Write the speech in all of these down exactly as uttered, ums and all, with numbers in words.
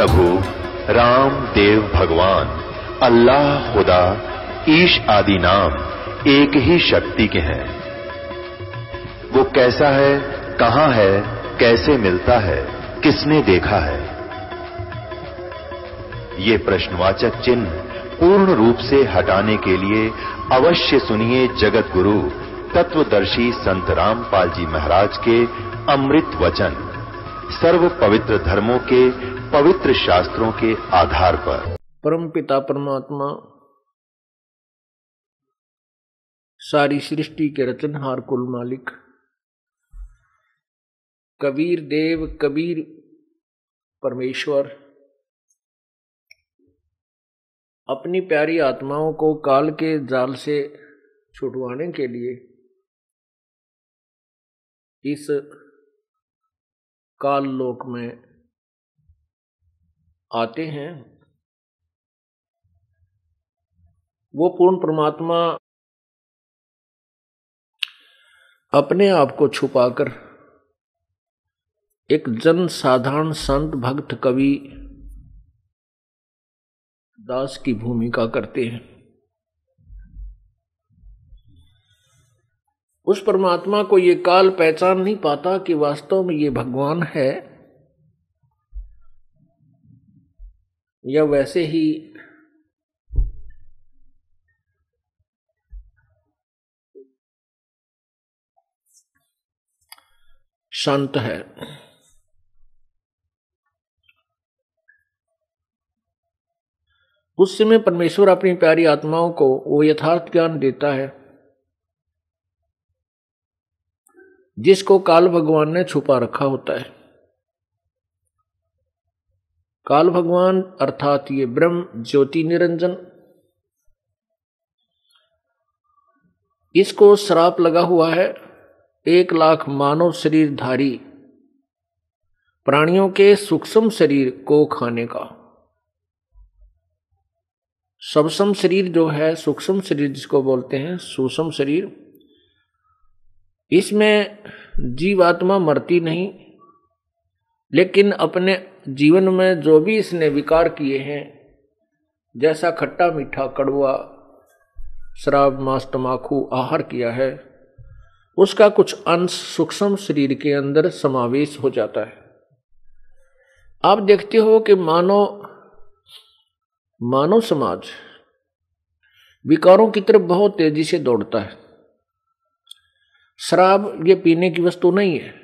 प्रभु राम देव भगवान अल्लाह खुदा ईश आदि नाम एक ही शक्ति के हैं। वो कैसा है, कहां है, कैसे मिलता है, किसने देखा है? ये प्रश्नवाचक चिन्ह पूर्ण रूप से हटाने के लिए अवश्य सुनिए जगत गुरु तत्वदर्शी संत रामपाल जी महाराज के अमृत वचन, सर्व पवित्र धर्मों के पवित्र शास्त्रों के आधार पर। परम पिता परमात्मा सारी सृष्टि के रचनहार कुल मालिक कबीर देव कबीर परमेश्वर अपनी प्यारी आत्माओं को काल के जाल से छुड़वाने के लिए इस काल लोक में आते हैं। वो पूर्ण परमात्मा अपने आप को छुपाकर एक जन साधारण संत भक्त कवि दास की भूमिका करते हैं। उस परमात्मा को ये काल पहचान नहीं पाता कि वास्तव में ये भगवान है या वैसे ही शांत है। उस समय परमेश्वर अपनी प्यारी आत्माओं को वो यथार्थ ज्ञान देता है जिसको काल भगवान ने छुपा रखा होता है। काल भगवान अर्थात ये ब्रह्म ज्योति निरंजन, इसको श्राप लगा हुआ है एक लाख मानव शरीरधारी प्राणियों के सूक्ष्म शरीर को खाने का। सूक्ष्म शरीर जो है, सूक्ष्म शरीर जिसको बोलते हैं सूक्ष्म शरीर, इसमें जीवात्मा मरती नहीं, लेकिन अपने जीवन में जो भी इसने विकार किए हैं, जैसा खट्टा मीठा कड़वा शराब मांस तमाकू आहार किया है, उसका कुछ अंश सूक्ष्म शरीर के अंदर समावेश हो जाता है। आप देखते हो कि मानव मानव समाज विकारों की तरफ बहुत तेजी से दौड़ता है। शराब ये पीने की वस्तु नहीं है,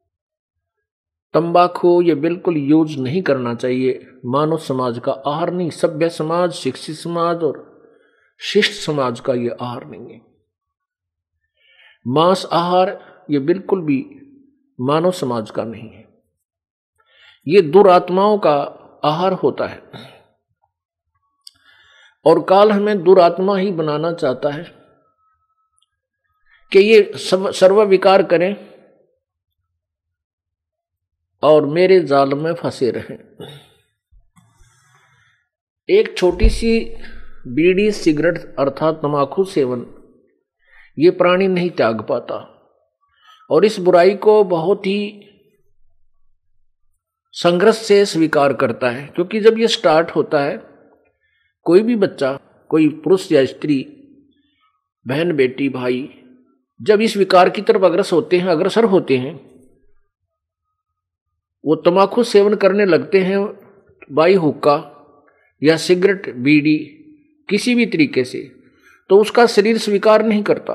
तंबाकू ये बिल्कुल यूज नहीं करना चाहिए, मानव समाज का आहार नहीं। सभ्य समाज, शिक्षित समाज और शिष्ट समाज का ये आहार नहीं है। मांस आहार ये बिल्कुल भी मानव समाज का नहीं है, ये दुरात्माओं का आहार होता है। और काल हमें दुरात्मा ही बनाना चाहता है कि ये सब सर्व विकार करें और मेरे जाल में फंसे रहें। एक छोटी सी बीड़ी सिगरेट अर्थात तंबाकू सेवन ये प्राणी नहीं त्याग पाता और इस बुराई को बहुत ही संघर्ष से स्वीकार करता है। क्योंकि जब ये स्टार्ट होता है, कोई भी बच्चा, कोई पुरुष या स्त्री, बहन बेटी भाई, जब इस विकार की तरफ अग्रसर होते हैं अग्रसर होते हैं वो तंबाकू सेवन करने लगते हैं, बाई हुक्का या सिगरेट बीड़ी किसी भी तरीके से, तो उसका शरीर स्वीकार नहीं करता।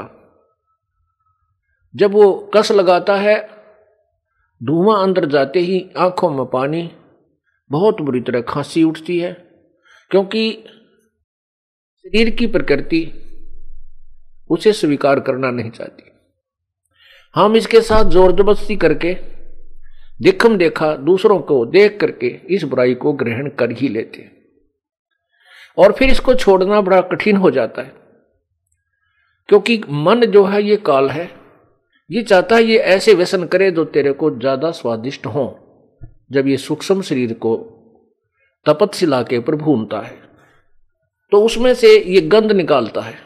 जब वो कस लगाता है, धुआं अंदर जाते ही आंखों में पानी, बहुत बुरी तरह खांसी उठती है, क्योंकि शरीर की प्रकृति उसे स्वीकार करना नहीं चाहती। हम इसके साथ जोर जबरदस्ती करके दिखम देखा दूसरों को देख करके इस बुराई को ग्रहण कर ही लेते हैं और फिर इसको छोड़ना बड़ा कठिन हो जाता है। क्योंकि मन जो है ये काल है, ये चाहता है ये ऐसे व्यसन करे जो तेरे को ज्यादा स्वादिष्ट हो। जब ये सूक्ष्म शरीर को तपस्या के ऊपर भूनता है तो उसमें से ये गंध निकालता है।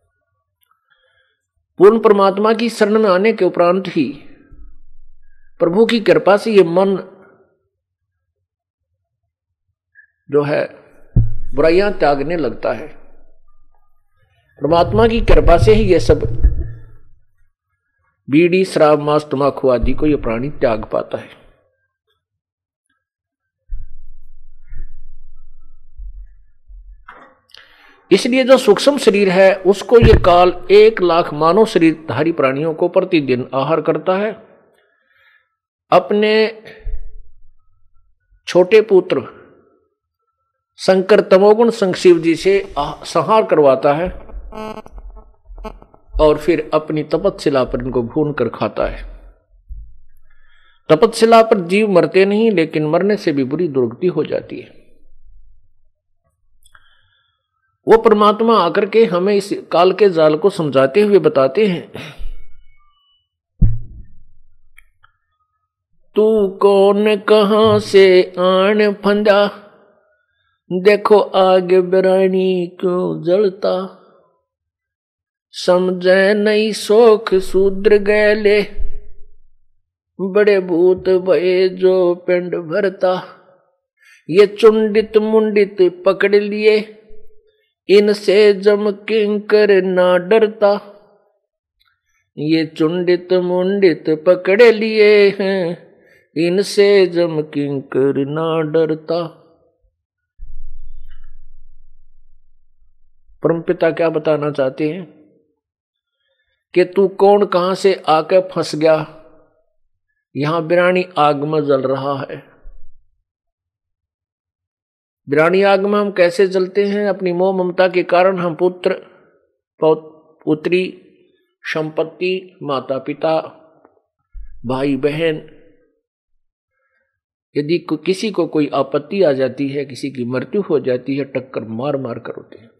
पूर्ण परमात्मा की शरण में आने के उपरांत ही प्रभु की कृपा से ये मन जो है बुराइयां त्यागने लगता है। परमात्मा की कृपा से ही ये सब बीड़ी, शराब, मांस, तंबाकू आदि को ये प्राणी त्याग पाता है। इसलिए जो सूक्ष्म शरीर है उसको ये काल एक लाख मानव शरीरधारी प्राणियों को प्रतिदिन आहार करता है। अपने छोटे पुत्र शंकर तमोगुण संशिव जी से संहार करवाता है और फिर अपनी तपस्शिला पर इनको भून कर खाता है। तपस्शिला पर जीव मरते नहीं, लेकिन मरने से भी बुरी दुर्गति हो जाती है। वो परमात्मा आकर के हमें इस काल के जाल को समझाते हुए बताते हैं, तू कौन कहां से आन फंदा, देखो आगे बिरानी क्यों जलता, समझे नहीं सोख शूद्र गैले, बड़े भूत भये जो पिंड भरता, ये चुंडित मुंडित पकड़ लिए, इनसे जम किंकर ना डरता, ये चुंडित मुंडित पकड़ लिए हैं, इनसे जम किंकर ना डरता। परमपिता क्या बताना चाहते हैं कि तू कौन कहां से आके फंस गया, यहां बिरानी आग में जल रहा है। बिरानी आग में हम कैसे जलते हैं? अपनी मोह ममता के कारण हम पुत्र, पुत्री, संपत्ति, माता पिता, भाई बहन, यदि किसी को कोई आपत्ति आ जाती है, किसी की मृत्यु हो जाती है, टक्कर मार मार कर होते हैं।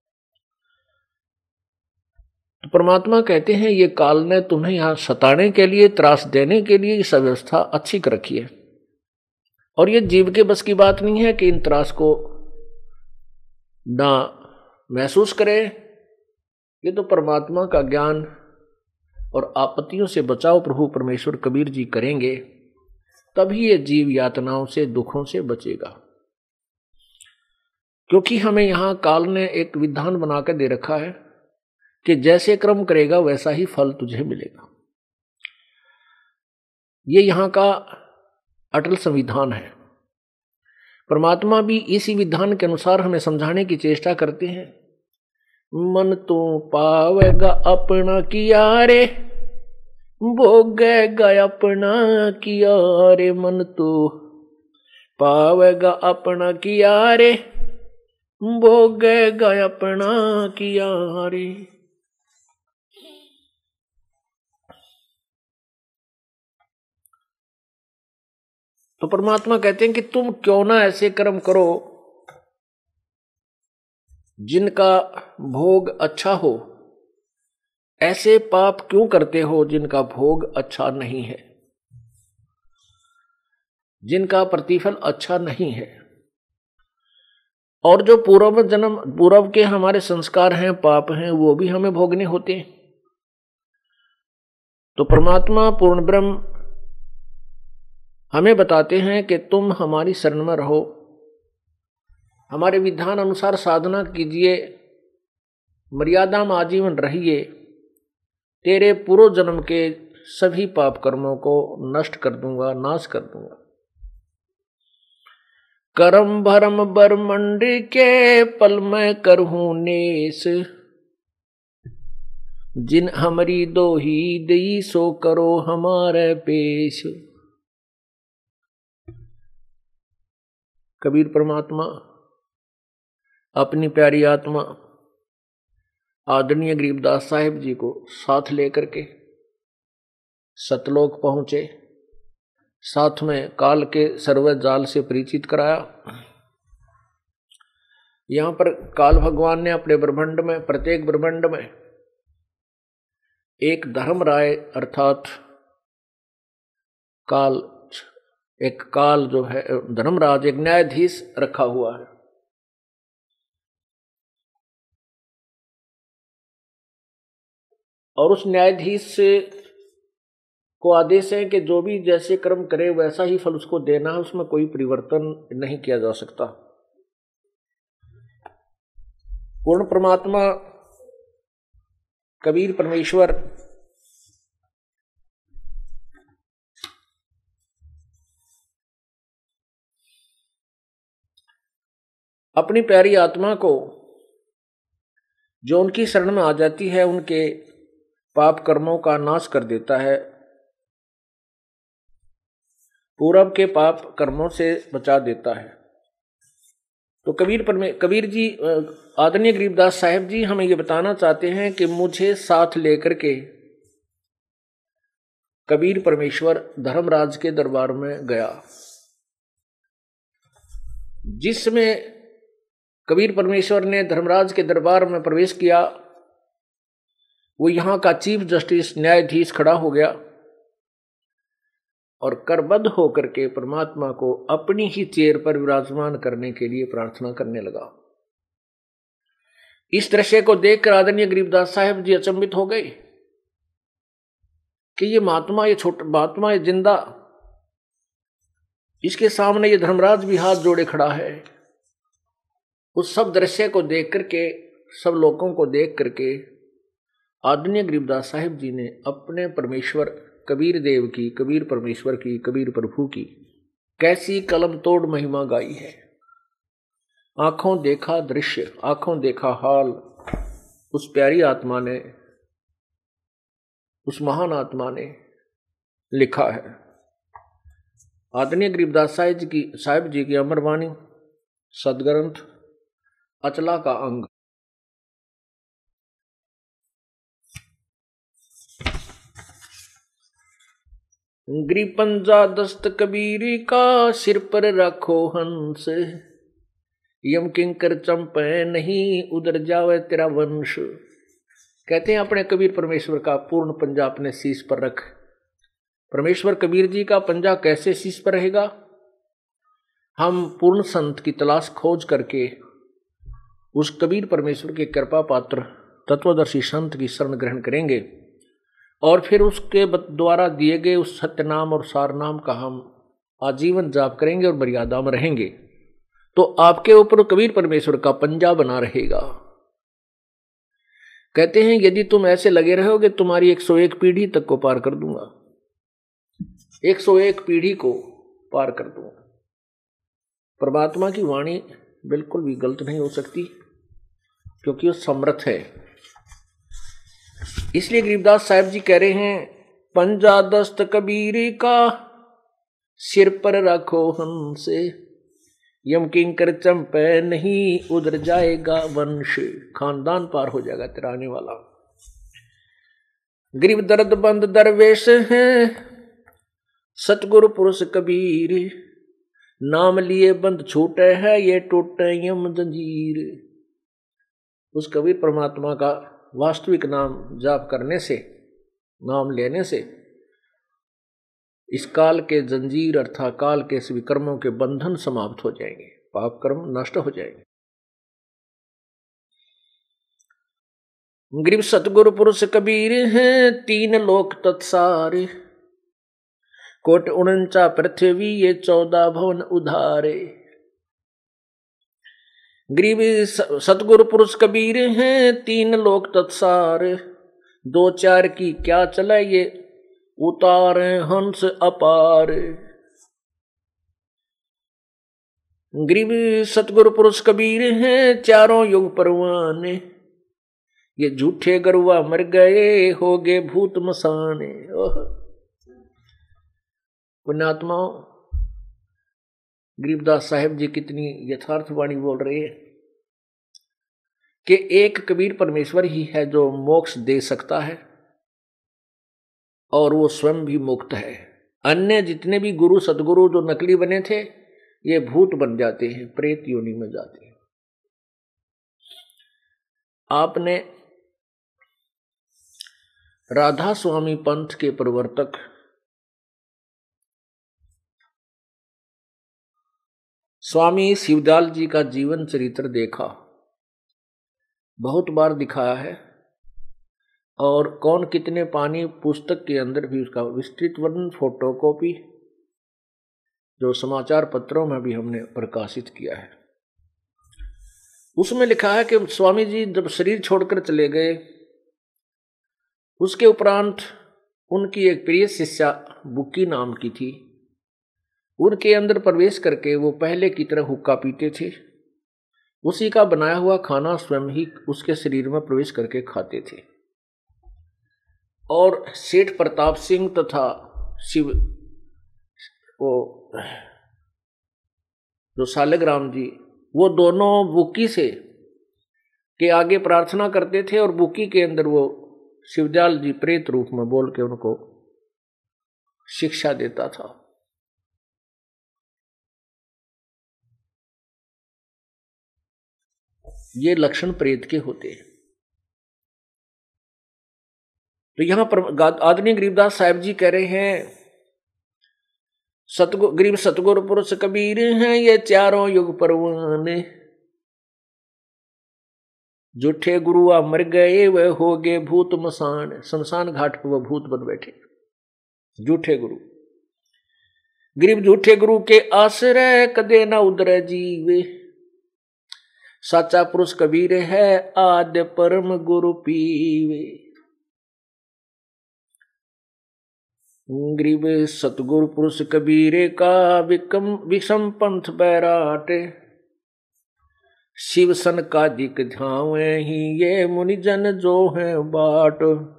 तो परमात्मा कहते हैं ये काल ने तुम्हें यहां सताने के लिए, त्रास देने के लिए इस व्यवस्था अच्छी कर रखी है, और ये जीव के बस की बात नहीं है कि इन त्रास को ना महसूस करे। ये तो परमात्मा का ज्ञान और आपत्तियों से बचाव प्रभु परमेश्वर कबीर जी करेंगे, तभी ये जीव यातनाओं से, दुखों से बचेगा। क्योंकि हमें यहां काल ने एक विधान बनाकर दे रखा है कि जैसे कर्म करेगा वैसा ही फल तुझे मिलेगा। ये यहां का अटल संविधान है। परमात्मा भी इसी विधान के अनुसार हमें समझाने की चेष्टा करते हैं। मन तो पावेगा अपना किया रे, भोगेगा अपना किया रे, मन तो पावेगा अपना किया रे, भोगेगा अपना किया रे। तो परमात्मा कहते हैं कि तुम क्यों ना ऐसे कर्म करो जिनका भोग अच्छा हो, ऐसे पाप क्यों करते हो जिनका भोग अच्छा नहीं है, जिनका प्रतिफल अच्छा नहीं है। और जो पूर्व जन्म पूर्व के हमारे संस्कार हैं, पाप हैं, वो भी हमें भोगने होते हैं। तो परमात्मा पूर्ण ब्रह्म हमें बताते हैं कि तुम हमारी शरण में रहो, हमारे विधान अनुसार साधना कीजिए, मर्यादा में आजीवन रहिए, तेरे पूर्व जन्म के सभी पाप कर्मों को नष्ट कर दूंगा, नाश कर दूंगा। कर्म भरम बरमंड के पल में करहूं नेस, जिन हमारी दो ही दई सो करो हमारे पेश। कबीर परमात्मा अपनी प्यारी आत्मा आदरणीय गरीबदास साहिब जी को साथ लेकर के सतलोक पहुंचे, साथ में काल के सर्व जाल से परिचित कराया। यहां पर काल भगवान ने अपने ब्रह्मांड में, प्रत्येक ब्रह्मांड में एक धर्म राय अर्थात काल, एक काल जो है धर्मराज, एक न्यायाधीश रखा हुआ है। और उस न्यायाधीश को आदेश है कि जो भी जैसे कर्म करे वैसा ही फल उसको देना है, उसमें कोई परिवर्तन नहीं किया जा सकता। पूर्ण परमात्मा कबीर परमेश्वर अपनी प्यारी आत्मा को जो उनकी शरण में आ जाती है उनके पाप कर्मों का नाश कर देता है, पूर्व के पाप कर्मों से बचा देता है। तो कबीर परमे कबीर जी आदरणीय गरीबदास साहिब जी हमें ये बताना चाहते हैं कि मुझे साथ लेकर के कबीर परमेश्वर धर्मराज के दरबार में गया, जिसमें कबीर परमेश्वर ने धर्मराज के दरबार में प्रवेश किया। वो यहाँ का चीफ जस्टिस न्यायाधीश खड़ा हो गया और करबद्ध होकर के परमात्मा को अपनी ही चेयर पर विराजमान करने के लिए प्रार्थना करने लगा। इस दृश्य को देखकर आदरणीय गरीबदास साहिब जी अचंभित हो गए कि ये महात्मा, ये छोटा महात्मा, ये जिंदा, इसके सामने ये धर्मराज भी हाथ जोड़े खड़ा है। उस सब दृश्य को देख करके, सब लोगों को देख करके आदरणीय गरीबदास साहिब जी ने अपने परमेश्वर कबीर देव की, कबीर परमेश्वर की, कबीर प्रभु की कैसी कलम तोड़ महिमा गाई है। आंखों देखा दृश्य, आंखों देखा हाल उस प्यारी आत्मा ने, उस महान आत्मा ने लिखा है। आदरणीय गरीबदास साहिब जी की साहिब जी की अमरवाणी सदग्रंथ अचला का अंग। गिरिपंजा दस्त कबीरी का सिर पर रखो हंस, यम किंकर चंपे नहीं उधर जावे तेरा वंश। कहते हैं अपने कबीर परमेश्वर का पूर्ण पंजा अपने शीश पर रख। परमेश्वर कबीर जी का पंजा कैसे शीश पर रहेगा? हम पूर्ण संत की तलाश खोज करके उस कबीर परमेश्वर के कृपा पात्र तत्वदर्शी संत की शरण ग्रहण करेंगे और फिर उसके द्वारा दिए गए उस सत्य नाम और सार नाम का हम आजीवन जाप करेंगे और मर्यादा में रहेंगे, तो आपके ऊपर कबीर परमेश्वर का पंजा बना रहेगा। कहते हैं यदि तुम ऐसे लगे रहोगे तुम्हारी एक सौ एक पीढ़ी तक को पार कर दूंगा, एक सौ एक पीढ़ी को पार कर दूंगा। परमात्मा की वाणी बिल्कुल भी गलत नहीं हो सकती क्योंकि वो समर्थ है। इसलिए गरीबदास साहिब जी कह रहे हैं, पंजा दस्त कबीरी का सिर पर रखो हमसे, यम किंकर चंपे नहीं उधर जाएगा वंश। खानदान पार हो जाएगा तेरा आने वाला। गरीब दर्द बंद दरवेश हैं सतगुरु पुरुष कबीर, नाम लिए बंद छूटे है ये टूटे यम जंजीर। उस कबीर परमात्मा का वास्तविक नाम जाप करने से, नाम लेने से इस काल के जंजीर अर्थात काल के सभी कर्मों के बंधन समाप्त हो जाएंगे, पाप कर्म नष्ट हो जाएंगे। गरीब सतगुरु पुरुष कबीर हैं तीन लोक तत्सार, कोट उनचा पृथ्वी ये चौदह भवन उधारे। गरीब सतगुरु पुरुष कबीर हैं तीन लोक तत्सार, दो चार की क्या चले ये उतारे हंस अपार। गरीब सतगुरु पुरुष कबीर हैं चारों युग परवाने, ये झूठे गरुआ मर गए हो गए भूत मसाने। पुण्यात्माओं, गरीबदास साहिब जी कितनी यथार्थ वाणी बोल रहे हैं कि एक कबीर परमेश्वर ही है जो मोक्ष दे सकता है और वो स्वयं भी मुक्त है। अन्य जितने भी गुरु सदगुरु जो नकली बने थे ये भूत बन जाते हैं, प्रेत योनि में जाते हैं। आपने राधा स्वामी पंथ के प्रवर्तक स्वामी शिवदयाल जी का जीवन चरित्र देखा, बहुत बार दिखाया है और कौन कितने पानी पुस्तक के अंदर भी उसका विस्तृत वर्णन, फोटोकॉपी जो समाचार पत्रों में भी हमने प्रकाशित किया है। उसमें लिखा है कि स्वामी जी जब शरीर छोड़कर चले गए, उसके उपरांत उनकी एक प्रिय शिष्या बुक्की नाम की थी, उनके अंदर प्रवेश करके वो पहले की तरह हुक्का पीते थे। उसी का बनाया हुआ खाना स्वयं ही उसके शरीर में प्रवेश करके खाते थे। और सेठ प्रताप सिंह तथा शिव वो जो सालिग्राम जी, वो दोनों बुक्की से के आगे प्रार्थना करते थे और बुक्की के अंदर वो शिवदयाल जी प्रेत रूप में बोल के उनको शिक्षा देता था। ये लक्षण प्रेत के होते हैं। तो यहां पर आदरणीय गरीबदास साहब जी कह रहे हैं, सतगुरु गरीब सतगुरु पुरुष कबीर हैं ये चारों युग परवाने, झूठे गुरु आ मर गए वह हो गए भूत मसान, शमशान घाट पर वह भूत बन बैठे झूठे गुरु। गरीब झूठे गुरु के आश्रय कदे ना उदर जीवे, साचा पुरुष कबीर है आद्य परम गुरु पीवे। गरीब सतगुरु पुरुष कबीरे का विकम विषम पंथ बैराटे, शिव सन का दिक ध्यावे ही ये मुनिजन जो है बाट।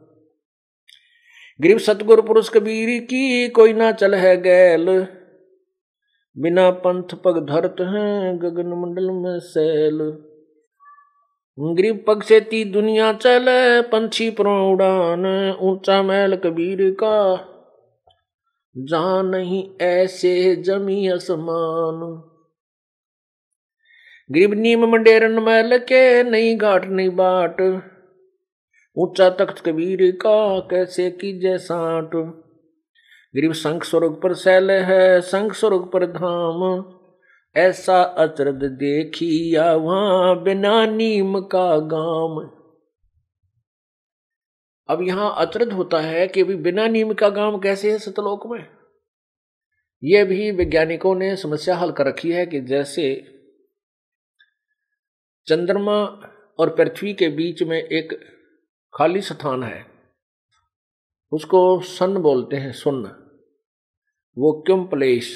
गरीब सतगुरु पुरुष कबीर की कोई ना चल है गैल, बिना पंथ पग धरत हैं गगन मंडल में सैल। गरीब पग से ती दुनिया चले पंछी पर उड़ान, ऊंचा महल कबीर का जहां नहीं ऐसे जमी आसमान। गरीब नीम मंडेरन महल के नहीं घाट नहीं बाट, ऊंचा तख्त कबीर का कैसे कीजे साठ। गरीब शंख स्वर्ग पर सैल है शंख स्वर्ग पर धाम, ऐसा अचरज देखिया वहां बिना नीम का गाम। अब यहां अचरज होता है कि भी बिना नीम का गाम कैसे है सतलोक में। यह भी वैज्ञानिकों ने समस्या हल कर रखी है कि जैसे चंद्रमा और पृथ्वी के बीच में एक खाली स्थान है, उसको सन बोलते हैं, सुन्न वैक्यूम प्लेस।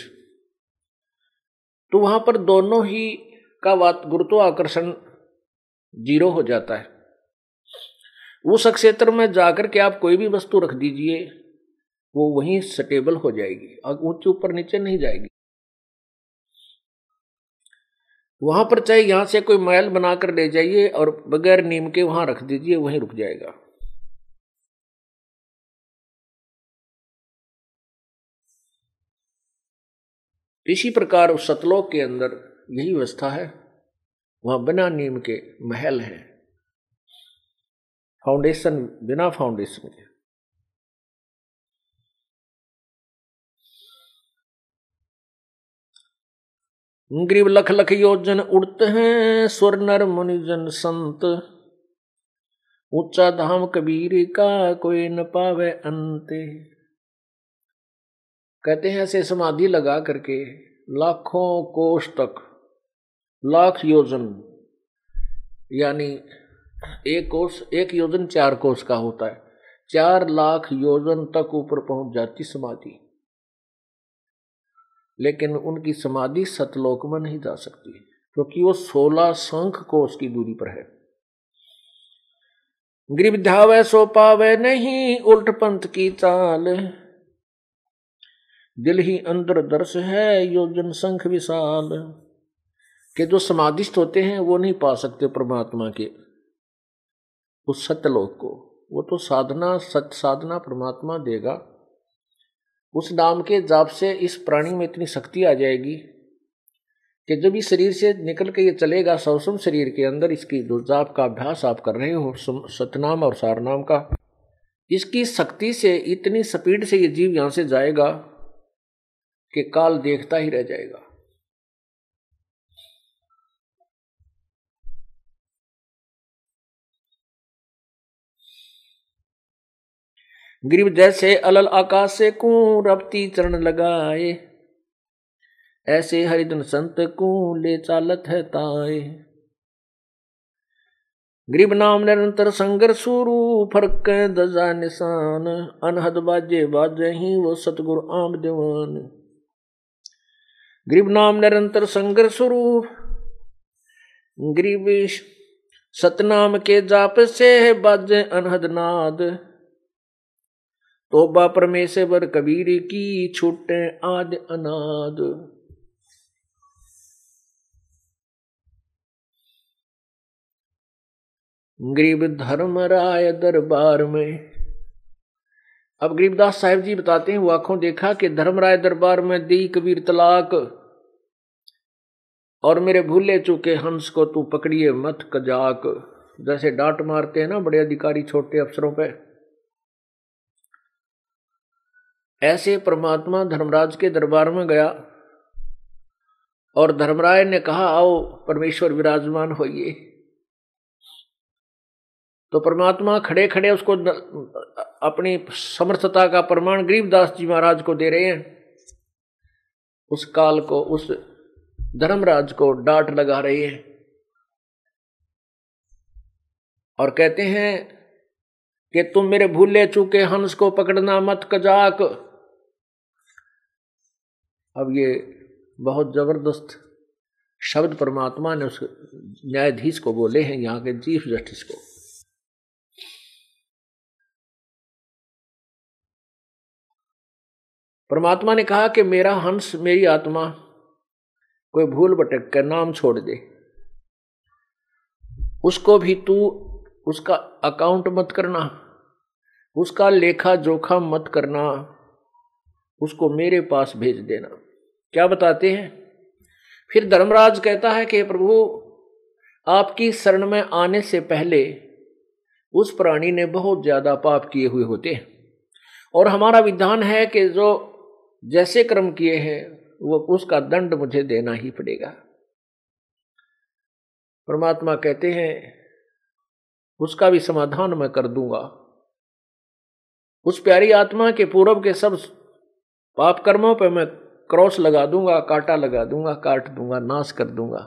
तो वहां पर दोनों ही का गुरुत्वाकर्षण जीरो हो जाता है। उस क्षेत्र में जाकर के आप कोई भी वस्तु रख दीजिए वो वहीं स्टेबल हो जाएगी, ऊंचे ऊपर नीचे नहीं जाएगी। वहां पर चाहे यहां से कोई महल बनाकर ले जाइए और बगैर नीम के वहां रख दीजिए, वहीं रुक जाएगा। इसी प्रकार उस सतलोक के अंदर यही व्यवस्था है, वहां बिना नीम के महल है, फाउंडेशन बिना फाउंडेशन के। गरीब लख लख योजन उड़ते हैं स्वर नर मुनिजन संत, ऊंचा धाम कबीर का कोई न पावे अंते। कहते हैं ऐसे समाधि लगा करके लाखों कोष तक, लाख योजन यानी एक कोष एक योजन चार कोष का होता है, चार लाख योजन तक ऊपर पहुंच जाती समाधि, लेकिन उनकी समाधि सतलोक में नहीं जा सकती क्योंकि वो सोलह शंख कोष की दूरी पर है। गरीब ध्यावे सो पावे नहीं उल्ट पंथ की चाल, दिल ही अंदर दर्श है योजन शंख विशाल। के जो समाधिस्थ होते हैं वो नहीं पा सकते परमात्मा के उस सत्यलोक को, वो तो साधना सत्य साधना परमात्मा देगा। उस नाम के जाप से इस प्राणी में इतनी शक्ति आ जाएगी कि जब इस शरीर से निकल के ये चलेगा सौसम शरीर के अंदर, इसकी जो जाप का अभ्यास आप कर रहे हो सतनाम और सारनाम का, इसकी शक्ति से इतनी स्पीड से ये जीव यहां से जाएगा कि काल देखता ही रह जाएगा। गरीब जैसे अलल आकाश से कू रपती चरण लगाए, ऐसे हरिजन संत को ले चालत है ताए। गरीब नाम निरंतर संघर्ष शुरू फर्क दजा निशान अनहद बाजे बाजे ही वो सतगुरु आम दीवान। गरीब नाम निरंतर संघर्ष शुरू गरीब सतनाम के जाप से बाजे अनहद नाद तोबा परमेश्वर कबीर की छूटे आद अनाद। गरीब धर्म राय दरबार में। अब गरीबदास साहिब जी बताते हैं वो आंखों देखा कि धर्मराय दरबार में दी कबीर तलाक और मेरे भूले चूके हंस को तू पकड़िए मत कजाक। जैसे डांट मारते हैं ना बड़े अधिकारी छोटे अफसरों पे, ऐसे परमात्मा धर्मराज के दरबार में गया और धर्मराय ने कहा आओ परमेश्वर विराजमान होइए। तो परमात्मा खड़े खड़े उसको अपनी समर्थता का प्रमाण गरीबदास जी महाराज को दे रहे हैं। उस काल को, उस धर्मराज को डांट लगा रहे हैं और कहते हैं कि तुम मेरे भूले चूके हंस को पकड़ना मत कजाक। अब ये बहुत जबरदस्त शब्द परमात्मा ने उस न्यायाधीश को बोले हैं, यहाँ के चीफ जस्टिस को। परमात्मा ने कहा कि मेरा हंस, मेरी आत्मा कोई भूल भटक कर नाम छोड़ दे, उसको भी तू उसका अकाउंट मत करना, उसका लेखा जोखा मत करना, उसको मेरे पास भेज देना। क्या बताते हैं फिर धर्मराज कहता है कि प्रभु आपकी शरण में आने से पहले उस प्राणी ने बहुत ज्यादा पाप किए हुए होते हैं और हमारा विधान है कि जो जैसे कर्म किए हैं वो उसका दंड मुझे देना ही पड़ेगा। परमात्मा कहते हैं उसका भी समाधान मैं कर दूंगा। उस प्यारी आत्मा के पूर्व के सब पाप कर्मों पर मैं क्रॉस लगा दूंगा, कांटा लगा दूंगा, काट दूंगा, नाश कर दूंगा।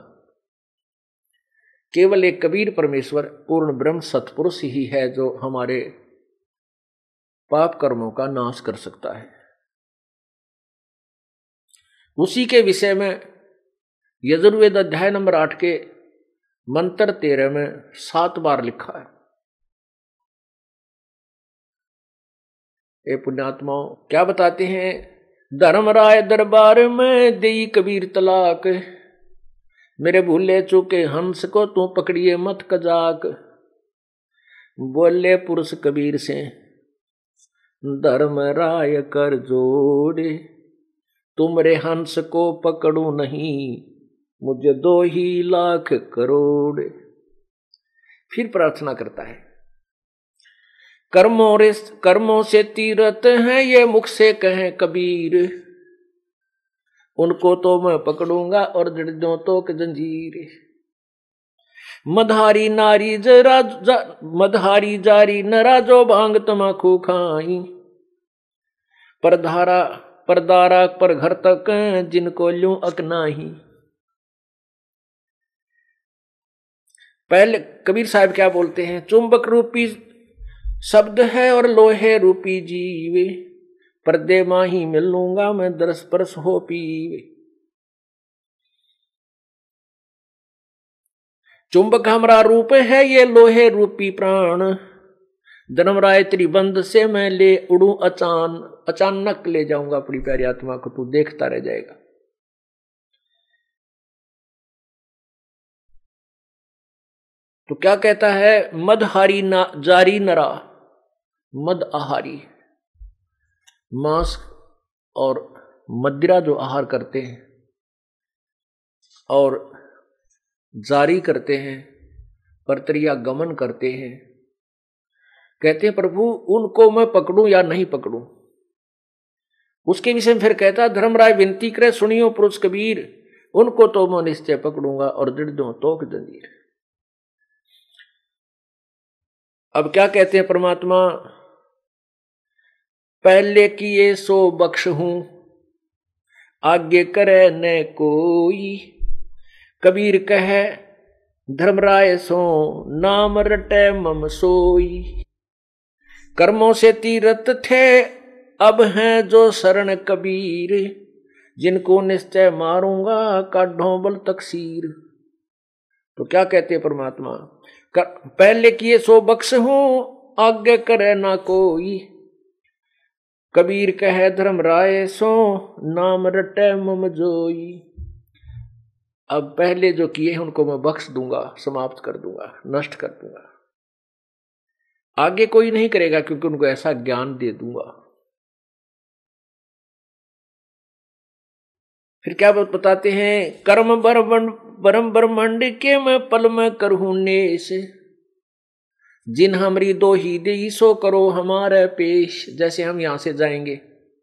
केवल एक कबीर परमेश्वर पूर्ण ब्रह्म सत्पुरुष ही है जो हमारे पाप कर्मों का नाश कर सकता है। उसी के विषय में यजुर्वेद अध्याय नंबर आठ के मंत्र तेरह में सात बार लिखा है। ये पुण्यात्माओं क्या बताते हैं, धर्मराय दरबार में देई कबीर तलाक, मेरे भूले चूके हंस को तू पकड़िए मत कजाक। बोले पुरुष कबीर से धर्मराय कर जोड़े, तुमरे हंस को पकड़ू नहीं, मुझे दो ही लाख करोड़। फिर प्रार्थना करता है, कर्मों रे कर्मों से तीरथ हैं ये मुख से कहें कबीर, उनको तो मैं पकड़ूंगा और जड़ों तो जंजीर। मधारी नारी जरा जा, मधारी जारी नरा जो भांग तमाकू खाई, परधारा परदारा पर घर तक जिनको ल्यूं अकनाही। पहले कबीर साहब क्या बोलते हैं, चुंबक रूपी शब्द है और लोहे रूपी जीवे, पर्दे माही मिलूंगा मैं दरस परस हो पीवे। चुंबक हमारा रूप है ये लोहे रूपी प्राण, धर्मराय त्रिबंध से मैं ले उड़ू अचान, अचानक ले जाऊंगा अपनी प्यारी आत्मा को, तू देखता रह जाएगा। तो क्या कहता है, मदहारी ना जारी नरा, मद आहारी मांस और मदिरा जो आहार करते हैं और जारी करते हैं, परतरिया गमन करते हैं, कहते हैं प्रभु उनको मैं पकड़ूं या नहीं पकड़ूं। उसके विषय में फिर कहता है, धर्मराय विनती करे सुनियो पुरुष कबीर, उनको तो मैं निश्चय पकड़ूंगा और दृढ़ दूं तो जंजीर। अब क्या कहते हैं परमात्मा, पहले किए सो बख्श हूं आगे करे न कोई, कबीर कहे धर्मराय सो नाम रटे मम सोई। कर्मों से तीरथ थे अब हैं जो शरण कबीर, जिनको निश्चय मारूंगा काढ़ो बल तकसीर। तो क्या कहते हैं परमात्मा, कर, पहले किए सो बख्श हूं आगे करे ना कोई। कबीर कहे धर्मराय सो नाम रटे मम जोई। अब पहले जो किए हैं उनको मैं बख्श दूंगा, समाप्त कर दूंगा, नष्ट कर दूंगा। आगे कोई नहीं करेगा क्योंकि उनको ऐसा ज्ञान दे दूंगा। फिर क्या बताते हैं, कर्म बरम ब्रह्मंड के मैं पल में करहूं नेश, जिन हमरी दो ही दी सो करो हमारे पेश। जैसे हम यहां से जाएंगे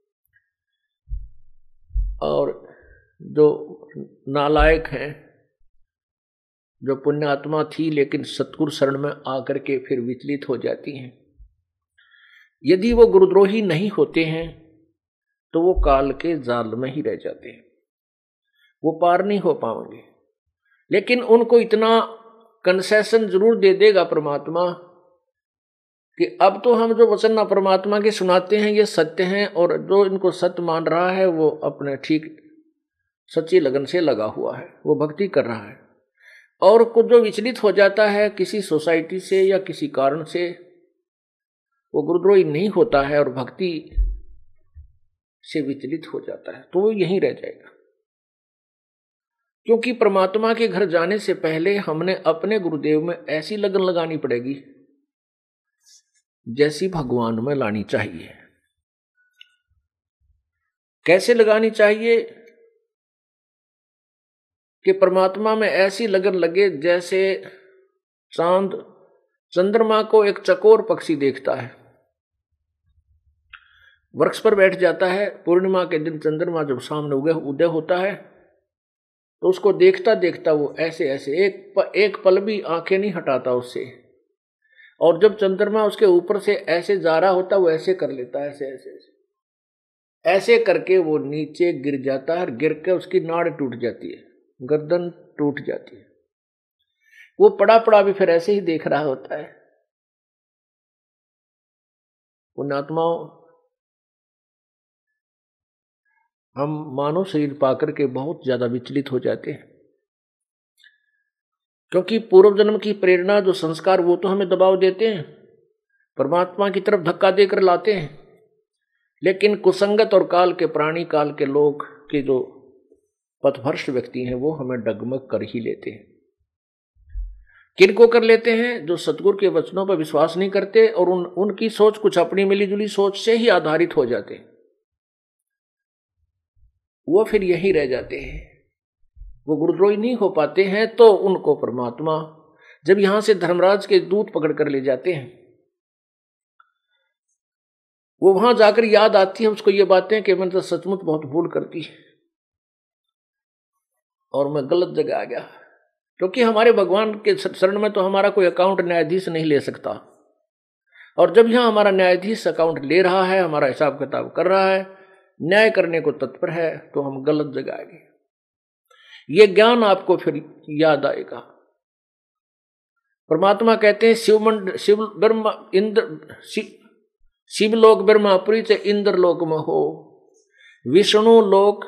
और जो नालायक हैं, जो पुण्यात्मा थी लेकिन सतगुरु शरण में आकर के फिर विचलित हो जाती हैं, यदि वो गुरुद्रोही नहीं होते हैं तो वो काल के जाल में ही रह जाते हैं, वो पार नहीं हो पाएंगे। लेकिन उनको इतना कंसेशन जरूर दे देगा परमात्मा कि अब तो हम जो वचन परमात्मा के सुनाते हैं ये सत्य हैं, और जो इनको सत्य मान रहा है वो अपने ठीक सच्ची लगन से लगा हुआ है, वो भक्ति कर रहा है। और कुछ जो विचलित हो जाता है किसी सोसाइटी से या किसी कारण से, वो गुरुद्रोही नहीं होता है और भक्ति से विचलित हो जाता है, तो वो यहीं रह जाएगा। क्योंकि परमात्मा के घर जाने से पहले हमने अपने गुरुदेव में ऐसी लगन लगानी पड़ेगी जैसी भगवान में लानी चाहिए। कैसे लगानी चाहिए कि परमात्मा में ऐसी लगन लगे जैसे चांद चंद्रमा को एक चकोर पक्षी देखता है, वृक्ष पर बैठ जाता है, पूर्णिमा के दिन चंद्रमा जब सामने उगे उदय होता है तो उसको देखता देखता वो ऐसे ऐसे एक प, एक पल भी आंखें नहीं हटाता उससे, और जब चंद्रमा उसके ऊपर से ऐसे जा रहा होता वो ऐसे कर लेता है, ऐसे ऐसे ऐसे ऐसे करके वो नीचे गिर जाता है, गिर के उसकी नाड़ टूट जाती है, गर्दन टूट जाती है। वो पड़ा पड़ा भी फिर ऐसे ही देख रहा होता है। पुण्यात्माओं, हम मानव शरीर पाकर के बहुत ज्यादा विचलित हो जाते हैं, क्योंकि पूर्व जन्म की प्रेरणा जो संस्कार वो तो हमें दबाव देते हैं, परमात्मा की तरफ धक्का देकर लाते हैं। लेकिन कुसंगत और काल के प्राणी, काल के लोग के जो पथभ्रष्ट व्यक्ति हैं वो हमें डगमग कर ही लेते हैं। किनको कर लेते हैं? जो सतगुरु के वचनों पर विश्वास नहीं करते और उन उनकी सोच कुछ अपनी मिलीजुली सोच से ही आधारित हो जाते हैं, वो फिर यहीं रह जाते हैं, वो गुरुद्रोही नहीं हो पाते हैं। तो उनको परमात्मा जब यहां से धर्मराज के दूत पकड़ कर ले जाते हैं, वो वहां जाकर याद आती है उसको ये बातें कि मैंने तो सचमुच बहुत भूल कर दी और मैं गलत जगह आ गया। क्योंकि हमारे भगवान के शरण में तो हमारा कोई अकाउंट न्यायाधीश नहीं ले सकता, और जब यहां हमारा न्यायाधीश अकाउंट ले रहा है, हमारा हिसाब किताब कर रहा है, न्याय करने को तत्पर है, तो हम गलत जगह आ गए। ये ज्ञान आपको फिर याद आएगा। परमात्मा कहते हैं शिवमंड शिव ब्रह्मा इंद्र शिवलोक ब्रह्मापुरी से इंद्र लोक में हो, विष्णु लोक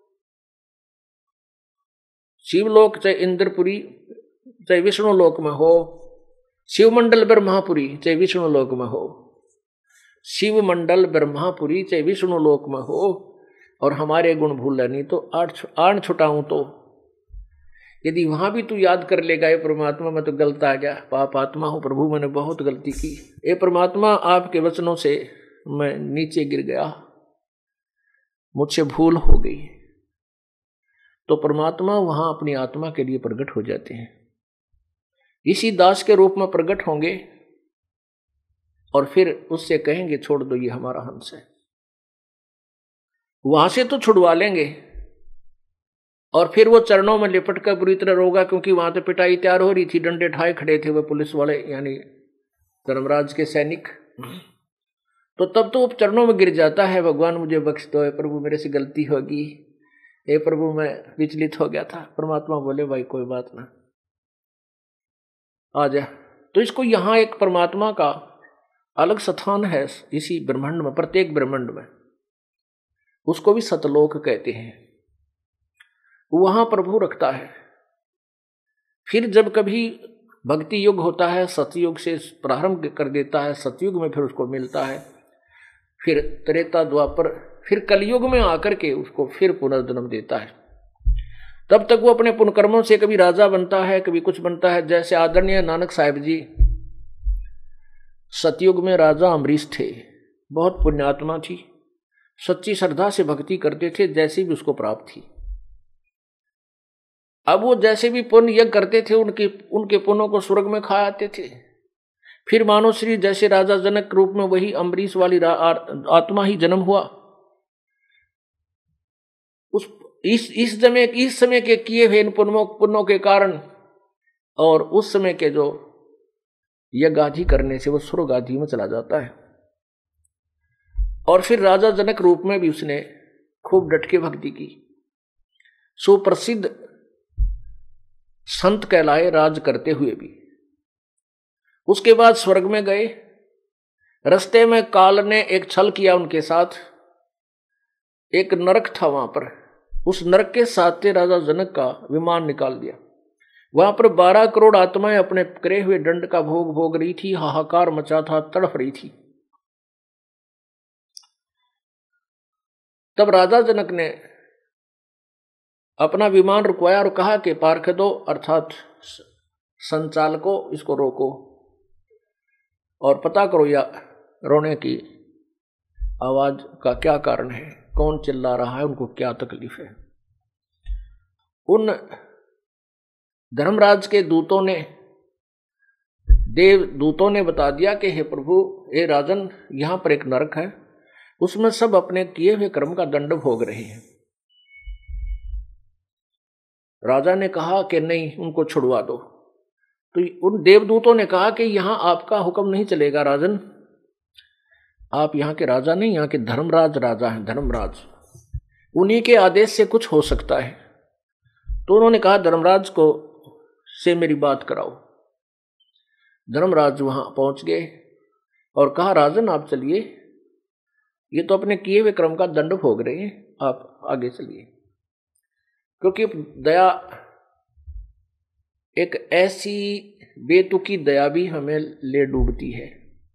शिवलोक चाहे इंद्रपुरी चाहे विष्णु लोक में हो, शिवमंडल ब्रह्मापुरी चाहे विष्णु लोक में हो, शिव मंडल ब्रह्मापुरी चाहे विष्णु लोक में हो, और हमारे गुण भूल नहीं तो आठ आठ छुटाऊं तो यदि वहां भी तू याद कर लेगा, ये परमात्मा मैं तो गलत आ गया, पाप आत्मा हूं प्रभु, मैंने बहुत गलती की, ये परमात्मा आपके वचनों से मैं नीचे गिर गया, मुझसे भूल हो गई, तो परमात्मा वहां अपनी आत्मा के लिए प्रकट हो जाते हैं, इसी दास के रूप में प्रकट होंगे और फिर उससे कहेंगे छोड़ दो ये हमारा हंस है। वहां से तो छुड़वा लेंगे और फिर वो चरणों में लिपट कर बुरी तरह रोगा, क्योंकि वहां तो पिटाई तैयार हो रही थी, डंडे ठाए खड़े थे वो पुलिस वाले यानी धर्मराज के सैनिक। तो तब तो वो चरणों में गिर जाता है, भगवान मुझे बख्श दो प्रभु, मेरे से गलती होगी, हे प्रभु मैं विचलित हो गया था। परमात्मा बोले भाई कोई बात ना, आ जाए। तो इसको यहाँ एक परमात्मा का अलग स्थान है इसी ब्रह्मांड में, प्रत्येक ब्रह्मांड में, उसको भी सतलोक कहते हैं, वहां प्रभु रखता है। फिर जब कभी भक्ति युग होता है, सतयुग से प्रारंभ कर देता है, सतयुग में फिर उसको मिलता है, फिर त्रेता द्वापर, फिर कलयुग में आकर के उसको फिर पुनर्जन्म देता है। तब तक वो अपने पुण्यकर्मों से कभी राजा बनता है, कभी कुछ बनता है। जैसे आदरणीय नानक साहिब जी सतयुग में राजा अमरीश थे, बहुत पुण्यात्मा थी, सच्ची श्रद्धा से भक्ति करते थे, जैसी भी उसको प्राप्त थी। अब वो जैसे भी पुण्य यज्ञ करते थे, उनके उनके पुण्यों को स्वर्ग में खा आते थे। फिर मानो श्री जैसे राजा जनक के रूप में वही अम्बरीश वाली आत्मा ही जन्म हुआ। उस इस इस समय इस समय के किए हुए इन पुण्यों पुण्यों के कारण और उस समय के जो यज्ञ आदि करने से वो स्वर्ग आदि में चला जाता है। और फिर राजा जनक रूप में भी उसने खूब डट के भक्ति की, सुप्रसिद्ध संत कहलाए राज करते हुए भी। उसके बाद स्वर्ग में गए, रास्ते में काल ने एक छल किया उनके साथ, एक नरक था वहां पर, उस नरक के साथ राजा जनक का विमान निकाल दिया। वहां पर बारह करोड़ आत्माएं अपने करे हुए दंड का भोग भोग रही थी, हाहाकार मचा था, तड़फ रही थी। तब राजा जनक ने अपना विमान रुकवाया और कहा कि पार्षदों अर्थात संचालकों, इसको रोको और पता करो या रोने की आवाज का क्या कारण है, कौन चिल्ला रहा है, उनको क्या तकलीफ है। उन धर्मराज के दूतों ने, देव दूतों ने बता दिया कि हे प्रभु, हे राजन, यहां पर एक नरक है, उसमें सब अपने किए हुए कर्म का दंड भोग रहे हैं। राजा ने कहा कि नहीं, उनको छुड़वा दो। तो उन देवदूतों ने कहा कि यहां आपका हुक्म नहीं चलेगा राजन, आप यहाँ के राजा नहीं, यहाँ के धर्मराज राजा हैं, धर्मराज, उन्हीं के आदेश से कुछ हो सकता है। तो उन्होंने कहा धर्मराज को से मेरी बात कराओ। धर्मराज वहां पहुंच गए और कहा राजन आप चलिए, ये तो अपने किए हुए कर्म का दंड भोग रहे हैं, आप आगे चलिए। क्योंकि दया, एक ऐसी बेतुकी दया भी हमें ले डूबती है।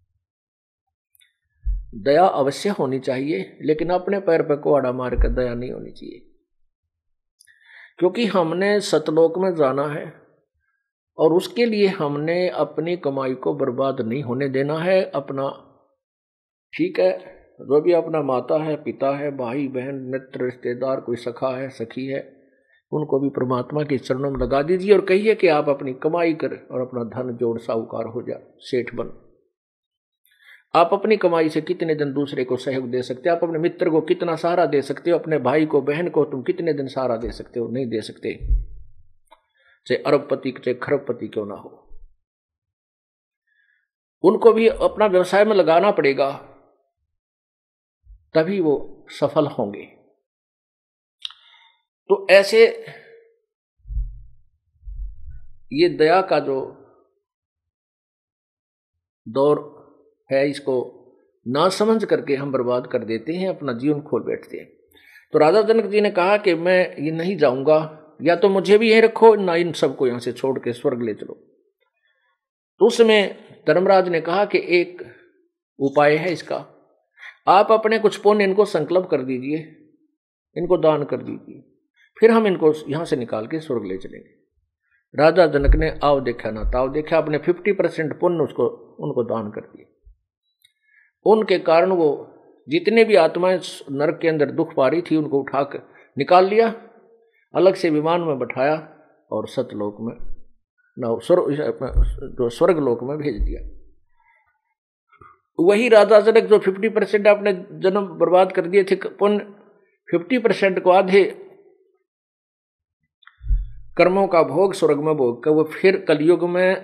दया अवश्य होनी चाहिए, लेकिन अपने पैर पर कुहाड़ा मार कर दया नहीं होनी चाहिए। क्योंकि हमने सतलोक में जाना है और उसके लिए हमने अपनी कमाई को बर्बाद नहीं होने देना है। अपना ठीक है, जो भी अपना माता है, पिता है, भाई बहन, मित्र, रिश्तेदार, कोई सखा है, सखी है, उनको भी परमात्मा के चरणों में लगा दीजिए और कहिए कि आप अपनी कमाई कर और अपना धन जोड़ साहूकार हो जा, सेठ बन। आप अपनी कमाई से कितने दिन दूसरे को सहयोग दे सकते हो, आप अपने मित्र को कितना सहारा दे सकते हो, अपने भाई को, बहन को तुम कितने दिन सहारा दे सकते हो? नहीं दे सकते, चाहे अरबपति चाहे खरबपति क्यों ना हो। उनको भी अपना व्यवसाय में लगाना पड़ेगा, तभी वो सफल होंगे। तो ऐसे ये दया का जो दौर है, इसको ना समझ करके हम बर्बाद कर देते हैं, अपना जीवन खोल बैठते हैं। तो राजा जनक जी ने कहा कि मैं ये नहीं जाऊंगा, या तो मुझे भी यहीं रखो, ना इन सबको यहां से छोड़ के स्वर्ग ले चलो। तो उसमें धर्मराज ने कहा कि एक उपाय है इसका, आप अपने कुछ पुण्य इनको संकल्प कर दीजिए, इनको दान कर दीजिए, फिर हम इनको यहां से निकाल के स्वर्ग ले चलेंगे। राजा जनक ने आओ देखा ना ताव देखा, अपने फिफ्टी परसेंट पुण्य उसको उनको दान कर दिए। उनके कारण वो जितने भी आत्माएं नरक के अंदर दुख पा रही थी, उनको उठाकर निकाल लिया, अलग से विमान में बैठाया और सतलोक में न स्वर्ग स्वर्ग लोक में भेज दिया। वही राजा जनक जो फिफ्टी परसेंट अपने जन्म बर्बाद कर दिए थे पुण्य, फिफ्टी परसेंट को आधे कर्मों का भोग स्वर्ग में भोग कर वो फिर कलयुग में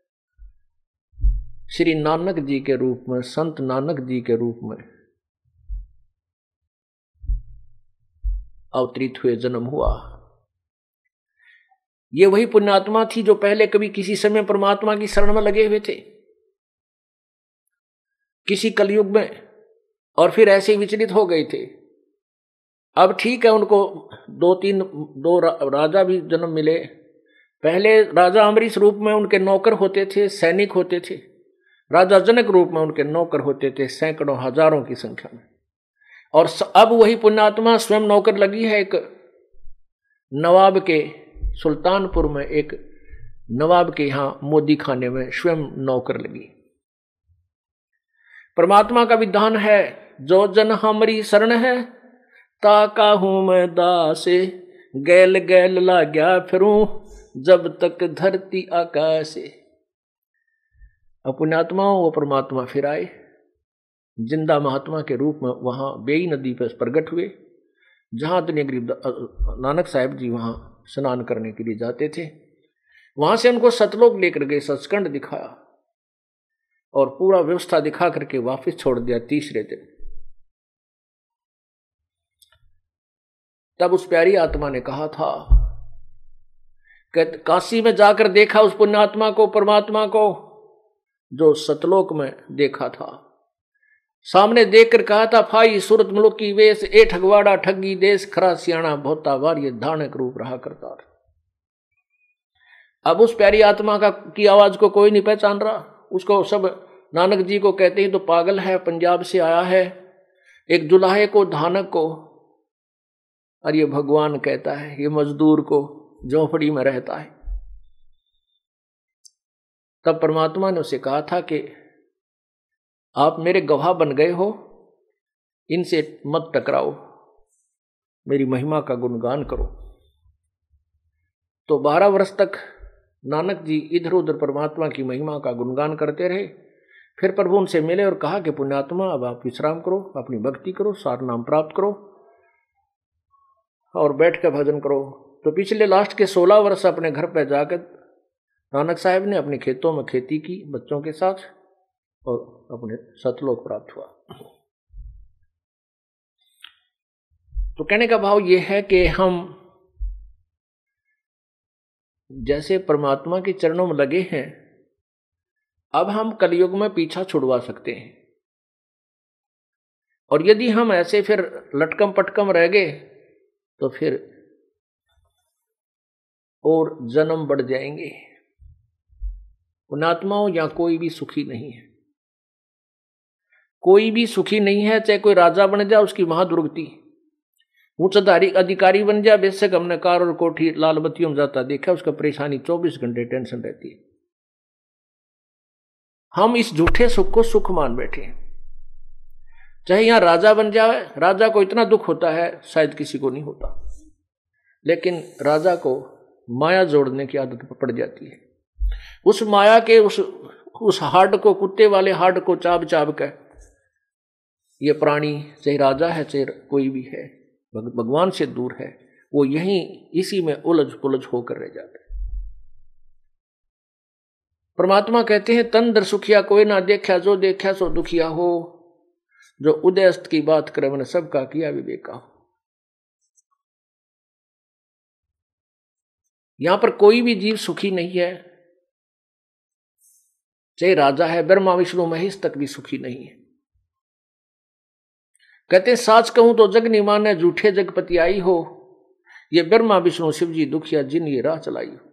श्री नानक जी के रूप में, संत नानक जी के रूप में अवतरित हुए, जन्म हुआ। ये वही पुण्यात्मा थी जो पहले कभी किसी समय परमात्मा की शरण में लगे हुए थे किसी कलयुग में, और फिर ऐसे ही विचलित हो गए थे। अब ठीक है, उनको दो तीन दो रा, राजा भी जन्म मिले। पहले राजा अम्बरीश रूप में उनके नौकर होते थे, सैनिक होते थे। राजा जनक रूप में उनके नौकर होते थे सैकड़ों हजारों की संख्या में। और अब वही पुण्यात्मा स्वयं नौकर लगी है एक नवाब के, सुल्तानपुर में एक नवाब के यहां मोदी खाने में स्वयं नौकर लगी। परमात्मा का विधान है, जो जन हमारी शरण है ताका हूं मैं दासे, गैल गैल ला गया फिरूं जब तक धरती आकाशे। पुण्यात्माओं वो परमात्मा फिर आए, जिंदा महात्मा के रूप में वहां बेई नदी पर प्रकट हुए, जहां दुनिया गरीब नानक साहब जी वहां स्नान करने के लिए जाते थे। वहां से उनको सतलोक लेकर गए, सचखंड दिखाया और पूरा व्यवस्था दिखा करके वापस छोड़ दिया तीसरे दिन। तब उस प्यारी आत्मा ने कहा था कि काशी में जाकर देखा उस पुण्यात्मा को, परमात्मा को, जो सतलोक में देखा था। सामने देखकर कहा था, फाई सूरत मुल्क की वेश, ए ठगवाड़ा ठगी देश, खरा सियाणा भोता वार, ये धानक रूप रहा करता। अब उस प्यारी आत्मा का की आवाज को कोई नहीं पहचान रहा। उसको सब नानक जी को कहते हैं तो पागल है, पंजाब से आया है, एक जुलाहे को धानक को, और ये भगवान कहता है ये मजदूर को झोपड़ी में रहता है। तब परमात्मा ने उसे कहा था कि आप मेरे गवाह बन गए हो, इनसे मत टकराओ, मेरी महिमा का गुणगान करो। तो बारह वर्ष तक नानक जी इधर उधर परमात्मा की महिमा का गुणगान करते रहे। फिर प्रभु उनसे मिले और कहा कि पुण्यात्मा अब आप विश्राम करो, अपनी भक्ति करो, सार नाम प्राप्त करो और बैठ कर भजन करो। तो पिछले लास्ट के सोलह वर्ष अपने घर पर जाकर नानक साहब ने अपने खेतों में खेती की बच्चों के साथ और अपने सतलोक प्राप्त हुआ। तो कहने का भाव यह है कि हम जैसे परमात्मा के चरणों में लगे हैं, अब हम कलयुग में पीछा छुड़वा सकते हैं। और यदि हम ऐसे फिर लटकम पटकम रह गए तो फिर और जन्म बढ़ जाएंगे। पुण्यात्माओं या कोई भी सुखी नहीं है, कोई भी सुखी नहीं है। चाहे कोई राजा बन जाए उसकी महादुर्गति, उच्चधारी अधिकारी बन जाए, बेशक हमने कार और कोठी लाल बत्तियों में जाता देखा, उसका परेशानी चौबीस घंटे टेंशन रहती है। हम इस झूठे सुख को सुख मान बैठे हैं। चाहे यहां राजा बन जाए, राजा को इतना दुख होता है शायद किसी को नहीं होता, लेकिन राजा को माया जोड़ने की आदत पड़ जाती है। उस माया के उस उस हाड को, कुत्ते वाले हाड को चाब चाब कर ये प्राणी, चाहे राजा है चाहे कोई भी है, भगवान से दूर है, वो यहीं इसी में उलझ पुलझ होकर रह जाता है। परमात्मा कहते हैं तन दर सुखिया कोई ना देखा, जो देखा सो दुखिया हो, जो उदय अस्त की बात करे मैंने सबका किया विवेका हो। यहां पर कोई भी जीव सुखी नहीं है, चाहे राजा है, ब्रह्मा विष्णु महेश तक भी सुखी नहीं है। कहते साच कहूं तो जग नहीं माने, झूठे जगपति आई हो, ये ब्रह्मा विष्णु शिव जी दुखिया जिन ये राह चलाई हो।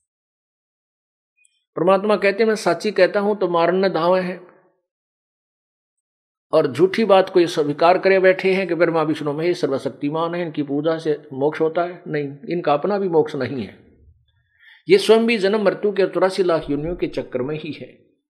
परमात्मा कहते मैं साची कहता हूं तो मारने धावे हैं, और झूठी बात को ये स्वीकार करे बैठे हैं कि ब्रह्मा विष्णु महेश सर्वशक्तिमान है, इनकी पूजा से मोक्ष होता है। नहीं, इनका अपना भी मोक्ष नहीं है, ये स्वयं भी जन्म मृत्यु के चौरासी लाख योनियों के चक्कर में ही है।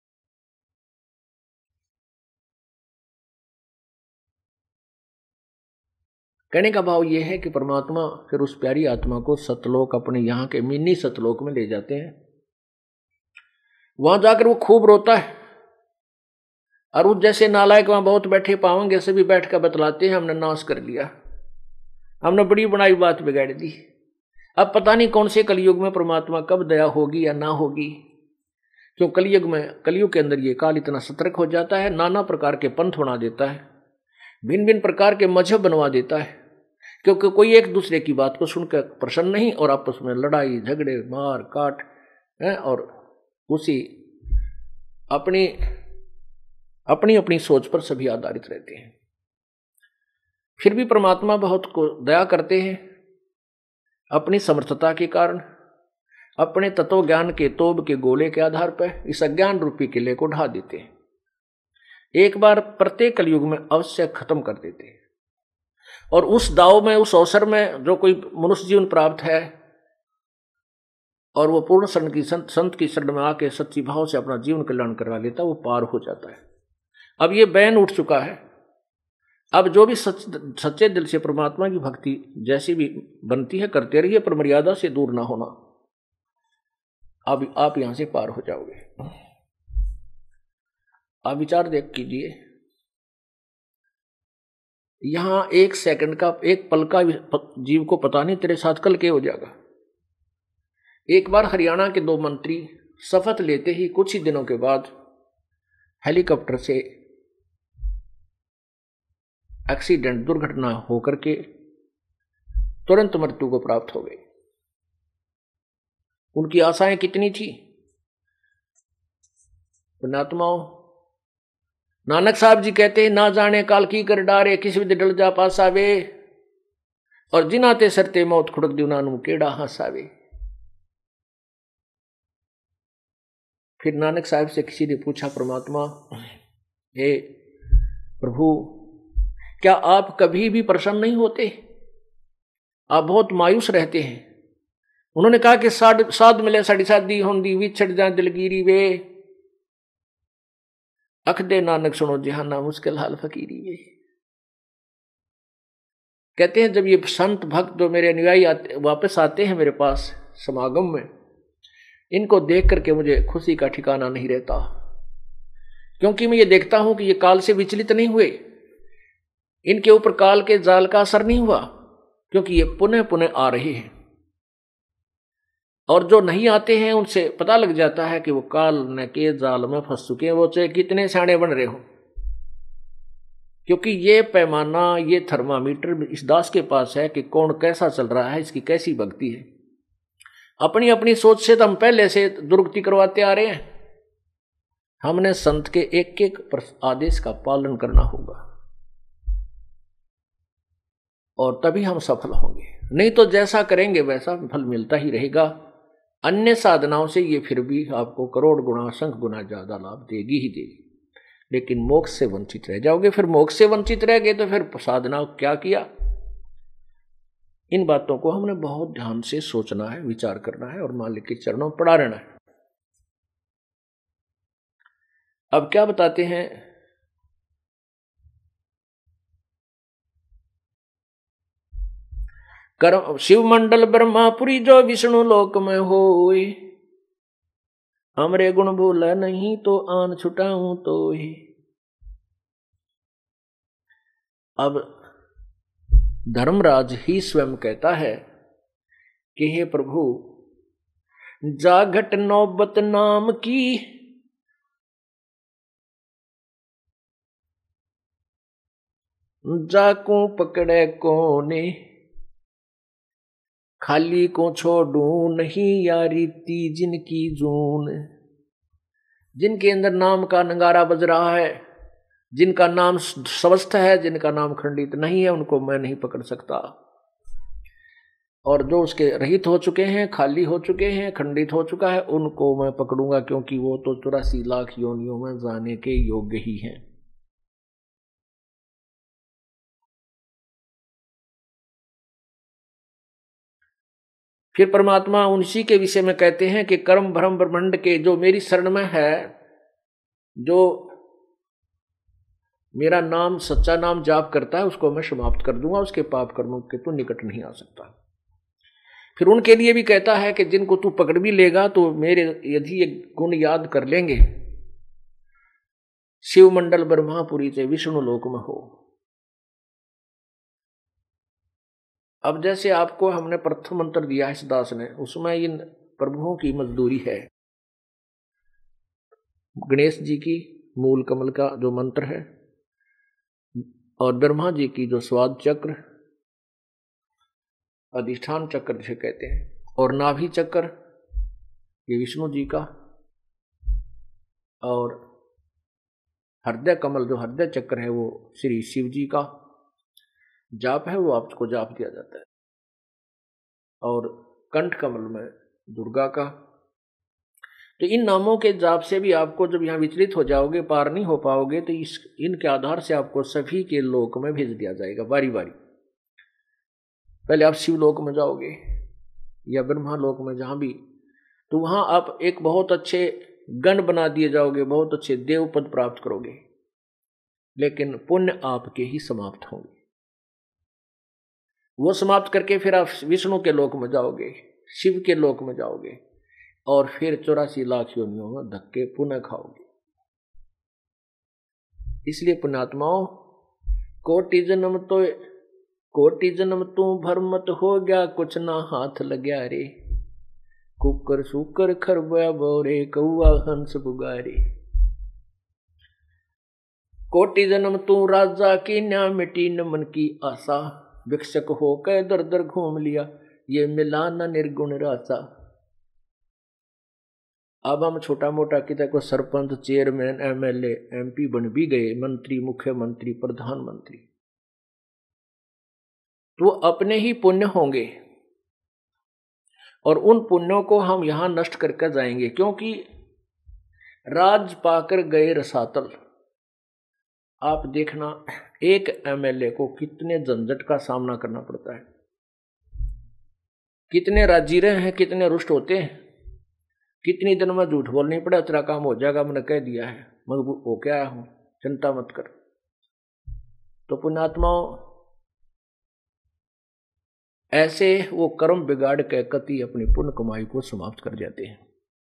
कहने का भाव यह है कि परमात्मा फिर उस प्यारी आत्मा को सतलोक, अपने यहां के मिनी सतलोक में ले जाते हैं। वहां जाकर वो खूब रोता है, और उस जैसे नालायक वहां बहुत बैठे पाएंगे, सभी बैठ कर बतलाते हैं हमने नाश कर लिया, हमने बड़ी बनाई बात बिगाड़ दी। अब पता नहीं कौन से कलयुग में परमात्मा कब दया होगी या ना होगी, क्यों कलयुग में, कलयुग के अंदर ये काल इतना सतर्क हो जाता है, नाना प्रकार के पंथ बना देता है, भिन्न भिन्न प्रकार के मजहब बनवा देता है। क्योंकि कोई एक दूसरे की बात को सुनकर प्रसन्न नहीं और आपस में लड़ाई झगड़े मार काट है और उसी अपनी अपनी अपनी सोच पर सभी आधारित रहते हैं। फिर भी परमात्मा बहुत को दया करते हैं, अपनी समर्थता के कारण, अपने तत्व ज्ञान के तोब के गोले के आधार पर इस अज्ञान रूपी किले को ढा देते हैं। एक बार प्रत्येक कलयुग में अवश्य खत्म कर देते हैं। और उस दाव में, उस अवसर में जो कोई मनुष्य जीवन प्राप्त है और वो पूर्ण शरण की संत संत की शरण में आके सच्ची भाव से अपना जीवन कल्याण करवा लेता, वो पार हो जाता है। अब ये बैन उठ चुका है। अब जो भी सच सच्चे दिल से परमात्मा की भक्ति जैसी भी बनती है करते रहिए, पर मर्यादा से दूर ना होना। अब आप यहां से पार हो जाओगे। आप विचार देख कीजिए, यहां एक सेकंड का, एक पल का जीव को पता नहीं तेरे साथ कल क्या हो जाएगा। एक बार हरियाणा के दो मंत्री शपथ लेते ही कुछ ही दिनों के बाद हेलीकॉप्टर से एक्सीडेंट, दुर्घटना होकर के तुरंत मृत्यु को प्राप्त हो गई। उनकी आशाएं कितनी थी। पुण्यात्माओं, नानक साहब जी कहते हैं, ना जाने काल की कर डारे, किसी भी डल जा पासावे, और जिनाते सरते मौत खुड़क दू नानू केड़ा हंसावे। फिर नानक साहब से किसी ने पूछा, परमात्मा, हे प्रभु, क्या आप कभी भी प्रसन्न नहीं होते? आप बहुत मायूस रहते हैं। उन्होंने कहा कि साध साध मिले साड़ी शादी होंदी, विछड़ जाए दिलगिरी वे, अख दे नानक सुनो जहाना मुश्किल हाल फकीरी वे। कहते हैं जब ये संत भक्त जो मेरे अनुयायी आते, वापस आते हैं मेरे पास समागम में, इनको देख करके मुझे खुशी का ठिकाना नहीं रहता, क्योंकि मैं ये देखता हूं कि ये काल से विचलित नहीं हुए, इनके ऊपर काल के जाल का असर नहीं हुआ, क्योंकि ये पुनः पुनः आ रहे हैं। और जो नहीं आते हैं उनसे पता लग जाता है कि वो काल न के जाल में फंस चुके हैं, वो चाहे कितने सियाने बन रहे हो, क्योंकि ये पैमाना, ये थर्मामीटर इस दास के पास है कि कौन कैसा चल रहा है, इसकी कैसी भक्ति है। अपनी अपनी सोच से तो हम पहले से दुर्गति करवाते आ रहे हैं। हमने संत के एक एक आदेश का पालन करना होगा और तभी हम सफल होंगे, नहीं तो जैसा करेंगे वैसा फल मिलता ही रहेगा। अन्य साधनाओं से ये फिर भी आपको करोड़ गुना, असंख्य गुना ज्यादा लाभ देगी ही देगी, लेकिन मोक्ष से वंचित रह जाओगे। फिर मोक्ष से वंचित रह गए तो फिर साधना क्या किया? इन बातों को हमने बहुत ध्यान से सोचना है, विचार करना है और मालिक के चरणों में पड़ा रहना है। अब क्या बताते हैं, कर्म शिव मंडल ब्रह्मापुरी जो विष्णु लोक में होए, हमरे गुण भूला नहीं तो आन छुटाऊं तो ही। अब धर्मराज ही स्वयं कहता है कि हे प्रभु, जागट नौबत नाम की, जाकू पकड़े कोने, खाली को छोड़ू नहीं यारी ती जिनकी जून। जिनके अंदर नाम का नगारा बज रहा है, जिनका नाम स्वस्थ है, जिनका नाम खंडित नहीं है, उनको मैं नहीं पकड़ सकता। और जो उसके रहित हो चुके हैं, खाली हो चुके हैं, खंडित हो चुका है, उनको मैं पकड़ूंगा, क्योंकि वो तो चौरासी लाख योनियों में जाने के योग्य ही हैं। फिर परमात्मा उसी के विषय में कहते हैं कि कर्म भ्रम ब्रह्मांड के जो मेरी शरण में है, जो मेरा नाम सच्चा नाम जाप करता है, उसको मैं समाप्त कर दूंगा, उसके पाप कर्मों के तो निकट नहीं आ सकता। फिर उनके लिए भी कहता है कि जिनको तू पकड़ भी लेगा तो मेरे यदि ये गुण याद कर लेंगे, शिव मंडल ब्रह्मापुरी से विष्णु लोक में हो। अब जैसे आपको हमने प्रथम मंत्र दिया है इस दास ने, उसमें इन प्रभुओं की मजदूरी है। गणेश जी की मूल कमल का जो मंत्र है, और ब्रह्मा जी की जो स्वाद चक्र, अधिष्ठान चक्र जिसे कहते हैं, और नाभि चक्र ये विष्णु जी का, और हृदय कमल जो हृदय चक्र है वो श्री शिव जी का जाप है, वो आपको जाप दिया जाता है, और कंठ कमल में दुर्गा का। तो इन नामों के जाप से भी आपको जब यहाँ विचलित हो जाओगे, पार नहीं हो पाओगे, तो इस इनके आधार से आपको सभी के लोक में भेज दिया जाएगा बारी बारी। पहले आप शिवलोक में जाओगे या ब्रह्मा लोक में, जहां भी, तो वहां आप एक बहुत अच्छे गण बना दिए जाओगे, बहुत अच्छे देव पद प्राप्त करोगे, लेकिन पुण्य आपके ही समाप्त होंगे। वो समाप्त करके फिर आप विष्णु के लोक में जाओगे, शिव के लोक में जाओगे, और फिर चौरासी लाख योनियों में धक्के पुनः खाओगे। इसलिए पुण्यात्माओं, कोटि जन्म तो कोटि जन्म तू भरमत हो गया, कुछ ना हाथ लग्या रे, कुकर सुकर खरबा बोरे, कौआ हंस बुगारे। कोटि जन्म तू राजा की न्या, मिटी न मन की आशा, भिक्षक हो के दर दर घूम लिया, ये मिला न निर्गुण रासा। अब हम छोटा मोटा किता को सरपंच, चेयरमैन, एमएलए, एमपी बन भी गए, मंत्री, मुख्यमंत्री, प्रधानमंत्री, तो अपने ही पुण्य होंगे, और उन पुण्यों को हम यहां नष्ट करके जाएंगे, क्योंकि राज पाकर गए रसातल। आप देखना एक एमएलए को कितने झंझट का सामना करना पड़ता है, कितने राजीरे हैं, कितने रुष्ट होते हैं, कितनी दिन में झूठ बोलनी पड़े, तेरा काम हो जाएगा, मैंने कह दिया है, मजबूर हो क्या आया हूं, चिंता मत कर। तो पुण्यात्माओं, ऐसे वो कर्म बिगाड़ के कति अपनी पुण्य कमाई को समाप्त कर जाते हैं।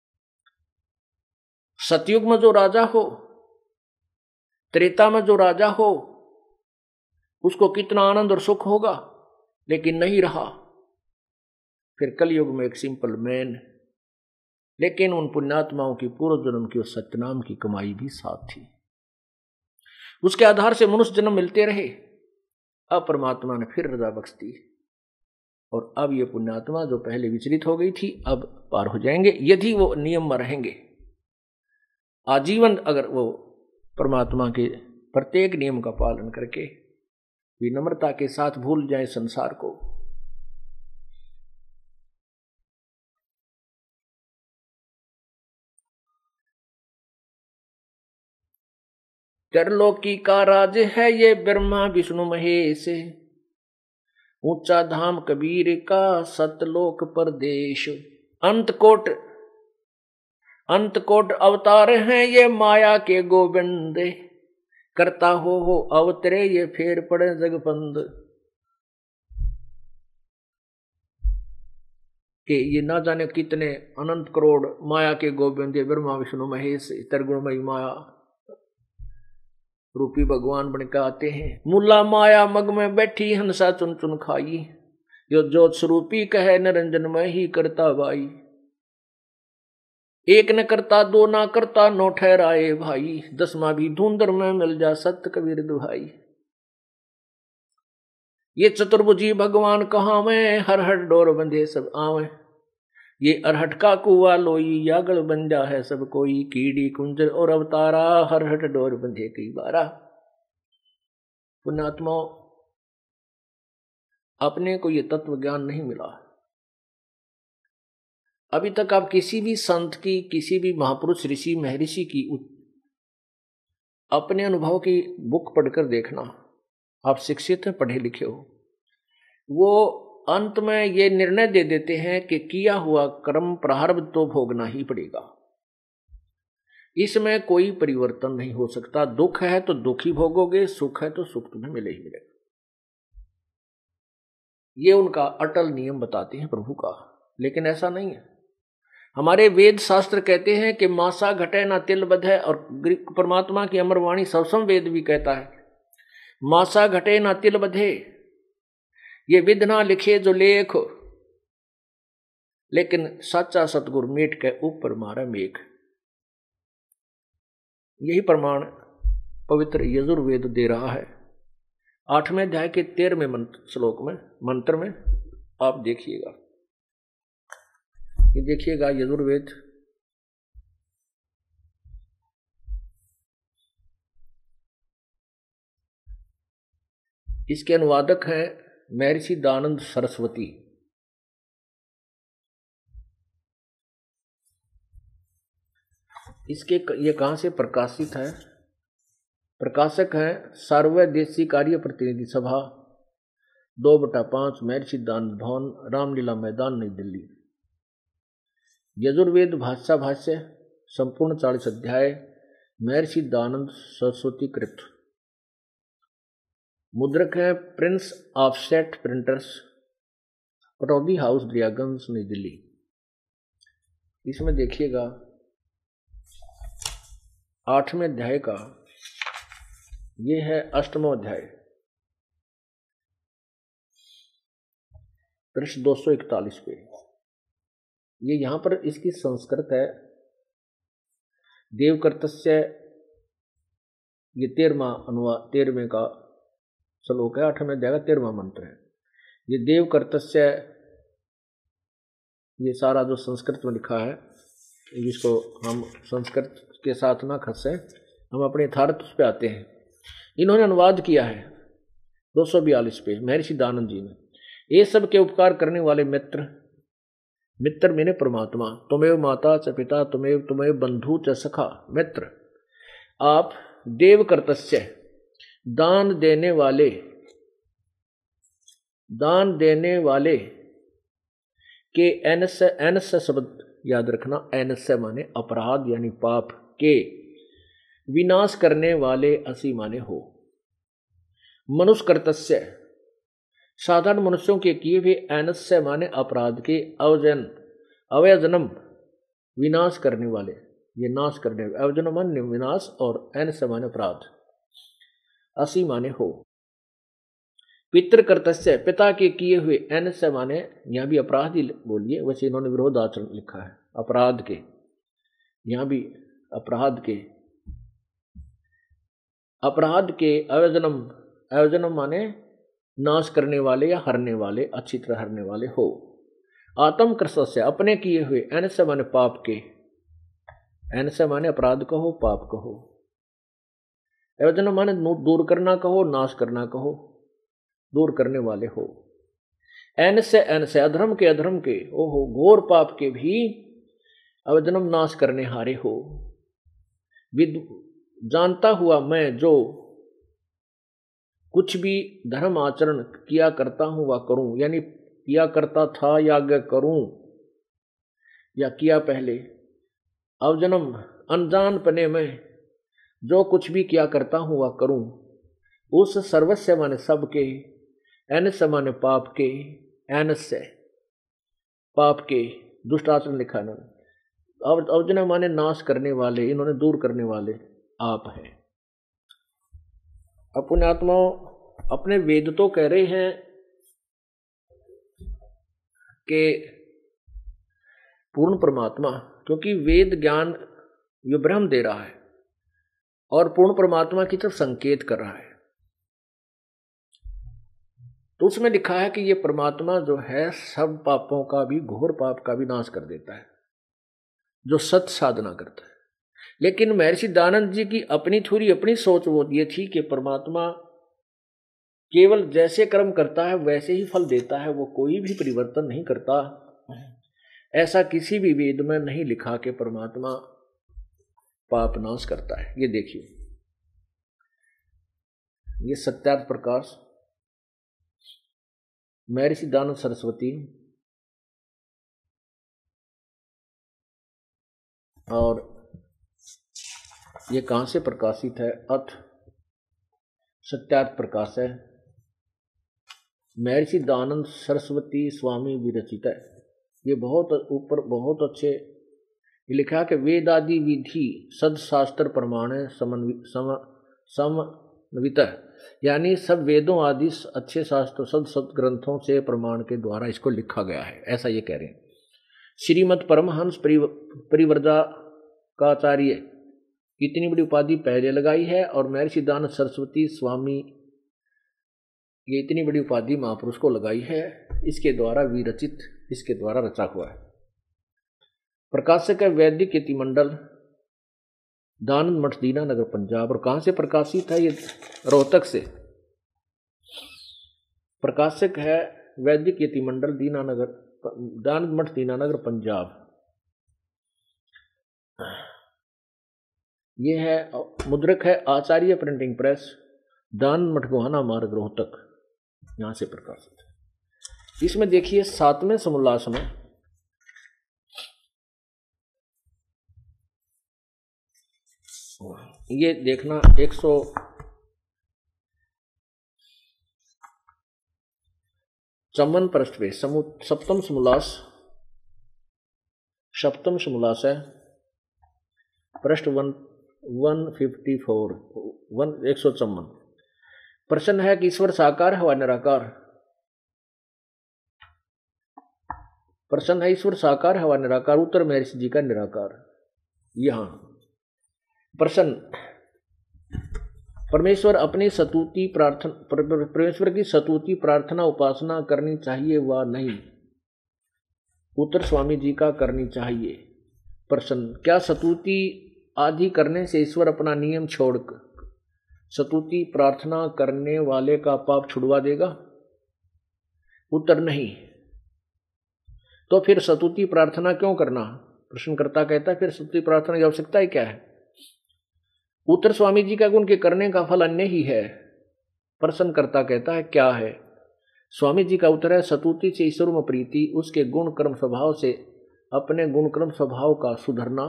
सतयुग में जो राजा हो, त्रेता में जो राजा हो, उसको कितना आनंद और सुख होगा, लेकिन नहीं रहा। फिर कलयुग में एक सिंपल मैन, लेकिन उन पुण्यात्माओं की पूर्व जन्म की उस सत्यनाम की कमाई भी साथ थी, उसके आधार से मनुष्य जन्म मिलते रहे। अब परमात्मा ने फिर रजा बख्श दी, और अब ये पुण्यात्मा जो पहले विचलित हो गई थी, अब पार हो जाएंगे, यदि वो नियम में रहेंगे आजीवन। अगर वो परमात्मा के प्रत्येक नियम का पालन करके विनम्रता के साथ भूल जाए संसार को। त्रिलोकी का राज है ये ब्रह्मा विष्णु महेश, ऊंचा धाम कबीर का सतलोक परदेश। अंतकोट अंतकोट अवतार हैं ये माया के गोविंद, करता हो हो अवतरे ये फेर पड़े जगपंद। कि ये ना जाने कितने अनंत करोड़ माया के गोविंद ब्रह्मा विष्णु महेश त्रिगुणमयी माया रूपी भगवान बनकर आते हैं। मुला माया मग में बैठी हंसा चुन चुन खाई, यो जोत स्वरूपी कहे निरंजन में ही करता भाई। एक न करता दो ना करता नौ ठहराए भाई, दसवा भी धुंधर में मिल जा सत्य कबीर दुहाई। ये चतुर्भुजी भगवान कहाँ में, हर हर डोर बंधे सब आवे। ये अरहट का कुआ लोई यागल बन जा है सब कोई, कीड़ी कुंजर और अवतारा हर हट डोर बंधे कई बारा। पुण्यात्माओं, अपने को ये तत्व ज्ञान नहीं मिला। अभी तक आप किसी भी संत की, किसी भी महापुरुष ऋषि महर्षि की अपने अनुभव की बुक पढ़कर देखना। आप शिक्षित हैं, पढ़े लिखे हो, वो अंत में ये निर्णय दे देते हैं कि किया हुआ कर्म प्रारब्ध तो भोगना ही पड़ेगा, इसमें कोई परिवर्तन नहीं हो सकता। दुख है तो दुख ही भोगोगे, सुख है तो सुख तुम्हें मिले ही मिलेगा। ये उनका अटल नियम बताते हैं प्रभु का। लेकिन ऐसा नहीं है। हमारे वेद शास्त्र कहते हैं कि मासा घटे ना तिल बधे, और परमात्मा की अमर वाणी सवसम वेद भी कहता है मासा घटे ना तिल बधे, ये विध ना लिखे जो लेख, लेकिन सच्चा सतगुर मेट के ऊपर मारा मेघ। यही प्रमाण पवित्र यजुर्वेद दे रहा है। आठवें अध्याय के तेरहवें मंत्र श्लोक में मंत्र में आप देखिएगा, ये देखिएगा यजुर्वेद, इसके अनुवादक हैं महर्षि दयानंद सरस्वती। इसके ये कहाँ से प्रकाशित है? प्रकाशक हैं सर्वदेशी कार्य प्रतिनिधि सभा, दो बटा पांच, महर्षि दयानंद भवन, रामलीला मैदान, नई दिल्ली। यजुर्वेद भाषा भाष्य संपूर्ण चालीस अध्याय, महर्षि दयानंद सरस्वती कृत। मुद्रक है prince offset printers, Pataudi house, Daryaganj, Nai Delhi. इसमें देखिएगा आठवें अध्याय का, ये है अष्टमो अध्याय, पृष्ठ दो सौ इकतालीस पे। ये यहां पर इसकी संस्कृत है, देवकर्तस्य, ये तेरहवां अनुवाद, तेरहवें का श्लोक है, आठवें अध्याय का तेरहवां मंत्र है। ये देवकर्तस्य, ये सारा जो संस्कृत में लिखा है, जिसको हम संस्कृत के साथ ना खसे, हम अपने यथार्थ पे आते हैं। इन्होंने अनुवाद किया है दो सौ बयालीस पे, महर्षि दयानंद जी ने। ये सब के उपकार करने वाले मित्र, मित्र मैंने परमात्मा, तुमेव माता च पिता, तुमेव तुमेव बंधु च सखा। मित्र, आप देवकर्तस्य, दान देने वाले, दान देने वाले के, एनस एनस शब्द याद रखना, एनस माने अपराध यानी पाप के विनाश करने वाले असी माने हो। मनुष्य कर्तस्य, साधारण मनुष्यों के किए हुए, एनस्य माने अपराध के, अवजन अवयजनम विनाश करने वाले, ये नाश करने, अवजनम माने विनाश और एनस्य माने अपराध, असी माने हो। पितृकर्तस्य, पिता के किए हुए, एनस्य माने यहाँ भी अपराध ही बोलिए, वैसे इन्होंने विरोध आचरण लिखा है, अपराध के, यहाँ भी अपराध के, अपराध के, अवजनम, अवजनम माने नाश करने वाले या हरने वाले, अच्छी तरह हरने वाले हो। आत्म कृष्ण, अपने किए हुए, एनस्य माने पाप के, एनस्य माने अपराध कहो, पाप कहो, अवजनम माने दूर करना कहो, नाश करना कहो, दूर करने वाले हो। एन से एन से, अधर्म के, अधर्म के, ओहो घोर पाप के भी अवजनम नाश करने हारे हो। विद जानता हुआ मैं जो कुछ भी धर्म आचरण किया करता हूं व करूं, यानी किया करता था या आगे करूं या किया पहले, अवजनम अनजान पने में जो कुछ भी किया करता हूं व करूं, उस सर्वस्व माने सबके, एनस्य माने पाप के, एनस्य पाप के, दुष्ट आचरण लिखा है। अवजना माने नाश करने वाले, इन्होंने दूर करने वाले आप हैं। अपने आत्माओं, अपने वेद तो कह रहे हैं कि पूर्ण परमात्मा, क्योंकि वेद ज्ञान यो ब्रह्म दे रहा है और पूर्ण परमात्मा की तरफ संकेत कर रहा है। तो उसमें लिखा है कि ये परमात्मा जो है सब पापों का भी, घोर पाप का भी नाश कर देता है जो सत साधना करता है। लेकिन महर्षि दयानंद जी की अपनी थोड़ी अपनी सोच वो ये थी कि परमात्मा केवल जैसे कर्म करता है वैसे ही फल देता है, वो कोई भी परिवर्तन नहीं करता। ऐसा किसी भी वेद में नहीं लिखा कि परमात्मा पाप नाश करता है। ये देखिए, ये सत्यार्थ प्रकाश, महर्षि दयानंद सरस्वती, और ये कहां से प्रकाशित है? अथ सत्यार्थ प्रकाश है, महर्षि दयानंद सरस्वती स्वामी विरचित है। ये बहुत ऊपर बहुत अच्छे लिखा कि वेदादि विधि सदशास्त्र प्रमाण समन्वित सम समन्वित, यानी सब वेदों आदि अच्छे शास्त्र सद सद ग्रंथों से प्रमाण के द्वारा इसको लिखा गया है, ऐसा ये कह रहे हैं। श्रीमद परमहंस परिव्रजा का आचार्य, इतनी बड़ी उपाधि पहले लगाई है, और महर्षि दयानंद सरस्वती स्वामी, ये इतनी बड़ी उपाधि महापुरुष को लगाई है। इसके द्वारा विरचित, इसके द्वारा रचा हुआ है। प्रकाशक है वैदिक यतिमंडल, दानंद मठ, दीनानगर, पंजाब। और कहाँ से प्रकाशित है? ये रोहतक से। प्रकाशक है वैदिक यतिमंडल, दीनानगर, दानंद मठ, दीनानगर, पंजाब। ये है मुद्रक है आचार्य प्रिंटिंग प्रेस, दानंद मठ, गोहाना मार्ग, रोहतक, यहां से प्रकाशित है। इसमें देखिए सातवें समोल्लास में ये देखना एक सौ चौवन पृष्ठ पे समु सप्तम समोल्लास, सप्तम समोल्लास है, पृष्ठ one one fifty four one एक सौ चौवन। प्रश्न है कि ईश्वर साकार है व निराकार। प्रश्न है ईश्वर साकार है व निराकार। उत्तर महर्षि जी का निराकार। यहां प्रश्न, परमेश्वर अपनी स्तुति प्रार्थना परमेश्वर की स्तुति प्रार्थना उपासना करनी चाहिए व नहीं? उत्तर स्वामी जी का करनी चाहिए। प्रश्न, क्या स्तुति आदि करने से ईश्वर अपना नियम छोड़कर स्तुति प्रार्थना करने वाले का पाप छुड़वा देगा? उत्तर नहीं। तो फिर स्तुति प्रार्थना क्यों करना? प्रश्नकर्ता कहता है फिर स्तुति प्रार्थना की आवश्यकता ही क्या है? उत्तर स्वामी जी का गुण के करने का फल अन्य ही है। प्रश्नकर्ता कहता है क्या है? स्वामी जी का उत्तर है स्तुति से ईश्वर में प्रीति, उसके गुण कर्म स्वभाव से अपने गुण कर्म स्वभाव का सुधरना,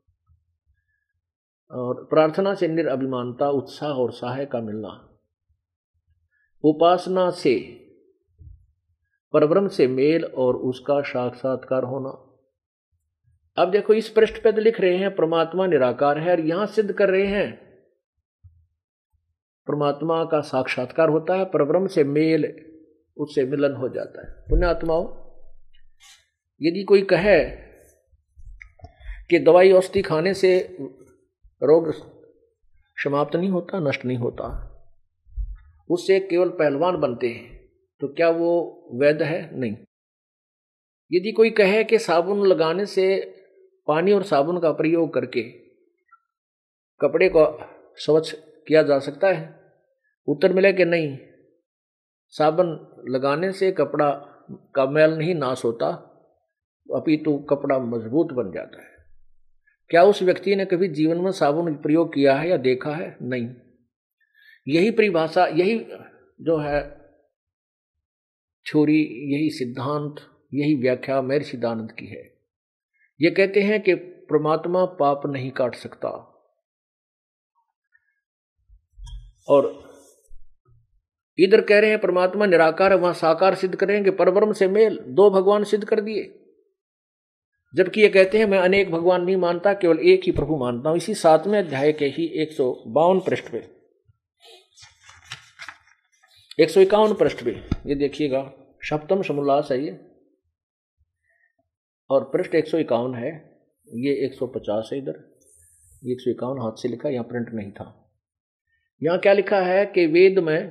और प्रार्थना से निरअभिमानता, उत्साह और सहाय का मिलना, उपासना से परब्रह्म से मेल और उसका साक्षात्कार होना। अब देखो इस पृष्ठ पे तो लिख रहे हैं परमात्मा निराकार है, और यहां सिद्ध कर रहे हैं परमात्मा का साक्षात्कार होता है, परब्रह्म से मेल, उससे मिलन हो जाता है। पुण्यात्माओं, यदि कोई कहे कि दवाई औषधि खाने से रोग समाप्त नहीं होता, नष्ट नहीं होता, उससे केवल पहलवान बनते हैं, तो क्या वो वैध है? नहीं। यदि कोई कहे कि साबुन लगाने से पानी और साबुन का प्रयोग करके कपड़े को स्वच्छ किया जा सकता है, उत्तर मिले कि नहीं, साबुन लगाने से कपड़ा का मैल नहीं नाश होता, अपितु कपड़ा मजबूत बन जाता है। क्या उस व्यक्ति ने कभी जीवन में साबुन प्रयोग किया है या देखा है? नहीं। यही परिभाषा, यही जो है थ्योरी, यही सिद्धांत, यही व्याख्या महर्षि दयानंद की है। ये कहते हैं कि परमात्मा पाप नहीं काट सकता, और इधर कह रहे हैं परमात्मा निराकार है, वहां साकार सिद्ध करेंगे, परब्रह्म से मेल, दो भगवान सिद्ध कर दिए। जबकि ये कहते हैं मैं अनेक भगवान नहीं मानता, केवल एक ही प्रभु मानता हूं। इसी सातवें अध्याय के ही एक सौ बावन पृष्ठ पे, एक सौ इक्यावन पृष्ठ पे ये देखिएगा, सप्तम समोल्लास है ये, और पृष्ठ एक सौ इक्यावन है, ये एक सौ पचास है, इधर एक सौ इक्यावन हाथ से लिखा, यहां प्रिंट नहीं था। यहां क्या लिखा है कि वेद में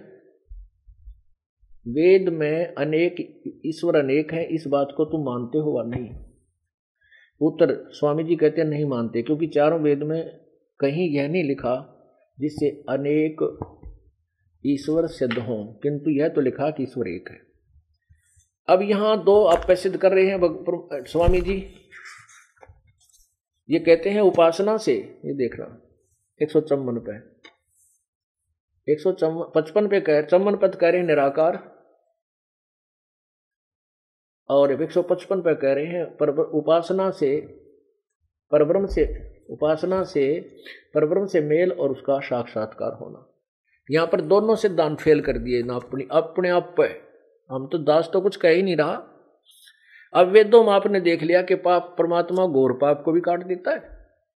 वेद में अनेक ईश्वर अनेक हैं, इस बात को तुम मानते हो व नहीं? उत्तर स्वामी जी कहते हैं नहीं मानते, क्योंकि चारों वेद में कहीं यह नहीं लिखा जिससे अनेक ईश्वर सिद्ध हों, किंतु यह तो लिखा कि ईश्वर एक है। अब यहां दो आप सिद्ध कर रहे हैं स्वामी जी। ये कहते हैं उपासना से, ये देखना एक सौ चौवन पे, एक सौ चौवन पचपन पे कह चौवन पद कह रहे हैं निराकार, और एक सौ पचपन पे कह रहे हैं पर उपासना से परब्रह्म से उपासना से परब्रह्म से मेल और उसका साक्षात्कार होना। यहां पर दोनों सिद्धांत फेल कर दिए ना, अपनी अपने आप पे। हम तो दास तो कुछ कह ही नहीं रहा। अब वेदों में आपने देख लिया कि पाप परमात्मा घोर पाप को भी काट देता है।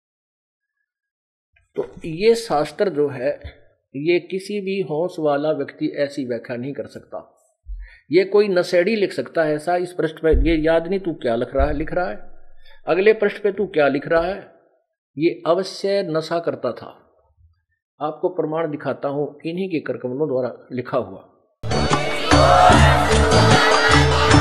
तो ये शास्त्र जो है, ये किसी भी होश वाला व्यक्ति ऐसी व्याख्या नहीं कर सकता। ये कोई नशेड़ी लिख सकता है ऐसा। इस पृष्ठ पे ये याद नहीं तू क्या लिख रहा है लिख रहा है अगले पृष्ठ पे तू क्या लिख रहा है, ये अवश्य नशा करता था। आपको प्रमाण दिखाता हूं इन्हीं के करकमलों द्वारा लिखा हुआ।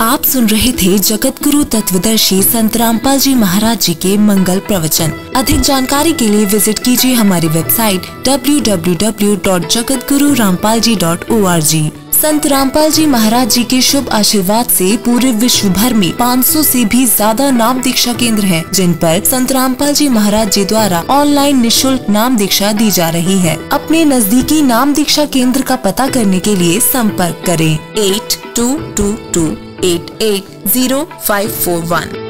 आप सुन रहे थे जगत गुरु तत्वदर्शी संत रामपाल जी महाराज जी के मंगल प्रवचन। अधिक जानकारी के लिए विजिट कीजिए हमारी website W W W dot Jagat Guru Rampal ji dot O R G. Sant Rampal जी महाराज जी के शुभ आशीर्वाद से पूरे विश्व भर में पाँच सौ से भी ज्यादा नाम दीक्षा केंद्र हैं, जिन पर संत रामपाल जी महाराज जी द्वारा ऑनलाइन निशुल्क नाम दीक्षा दी जा रही है। अपने नजदीकी नाम दीक्षा केंद्र का पता करने के लिए संपर्क करें eight two two two eight eight zero five four one.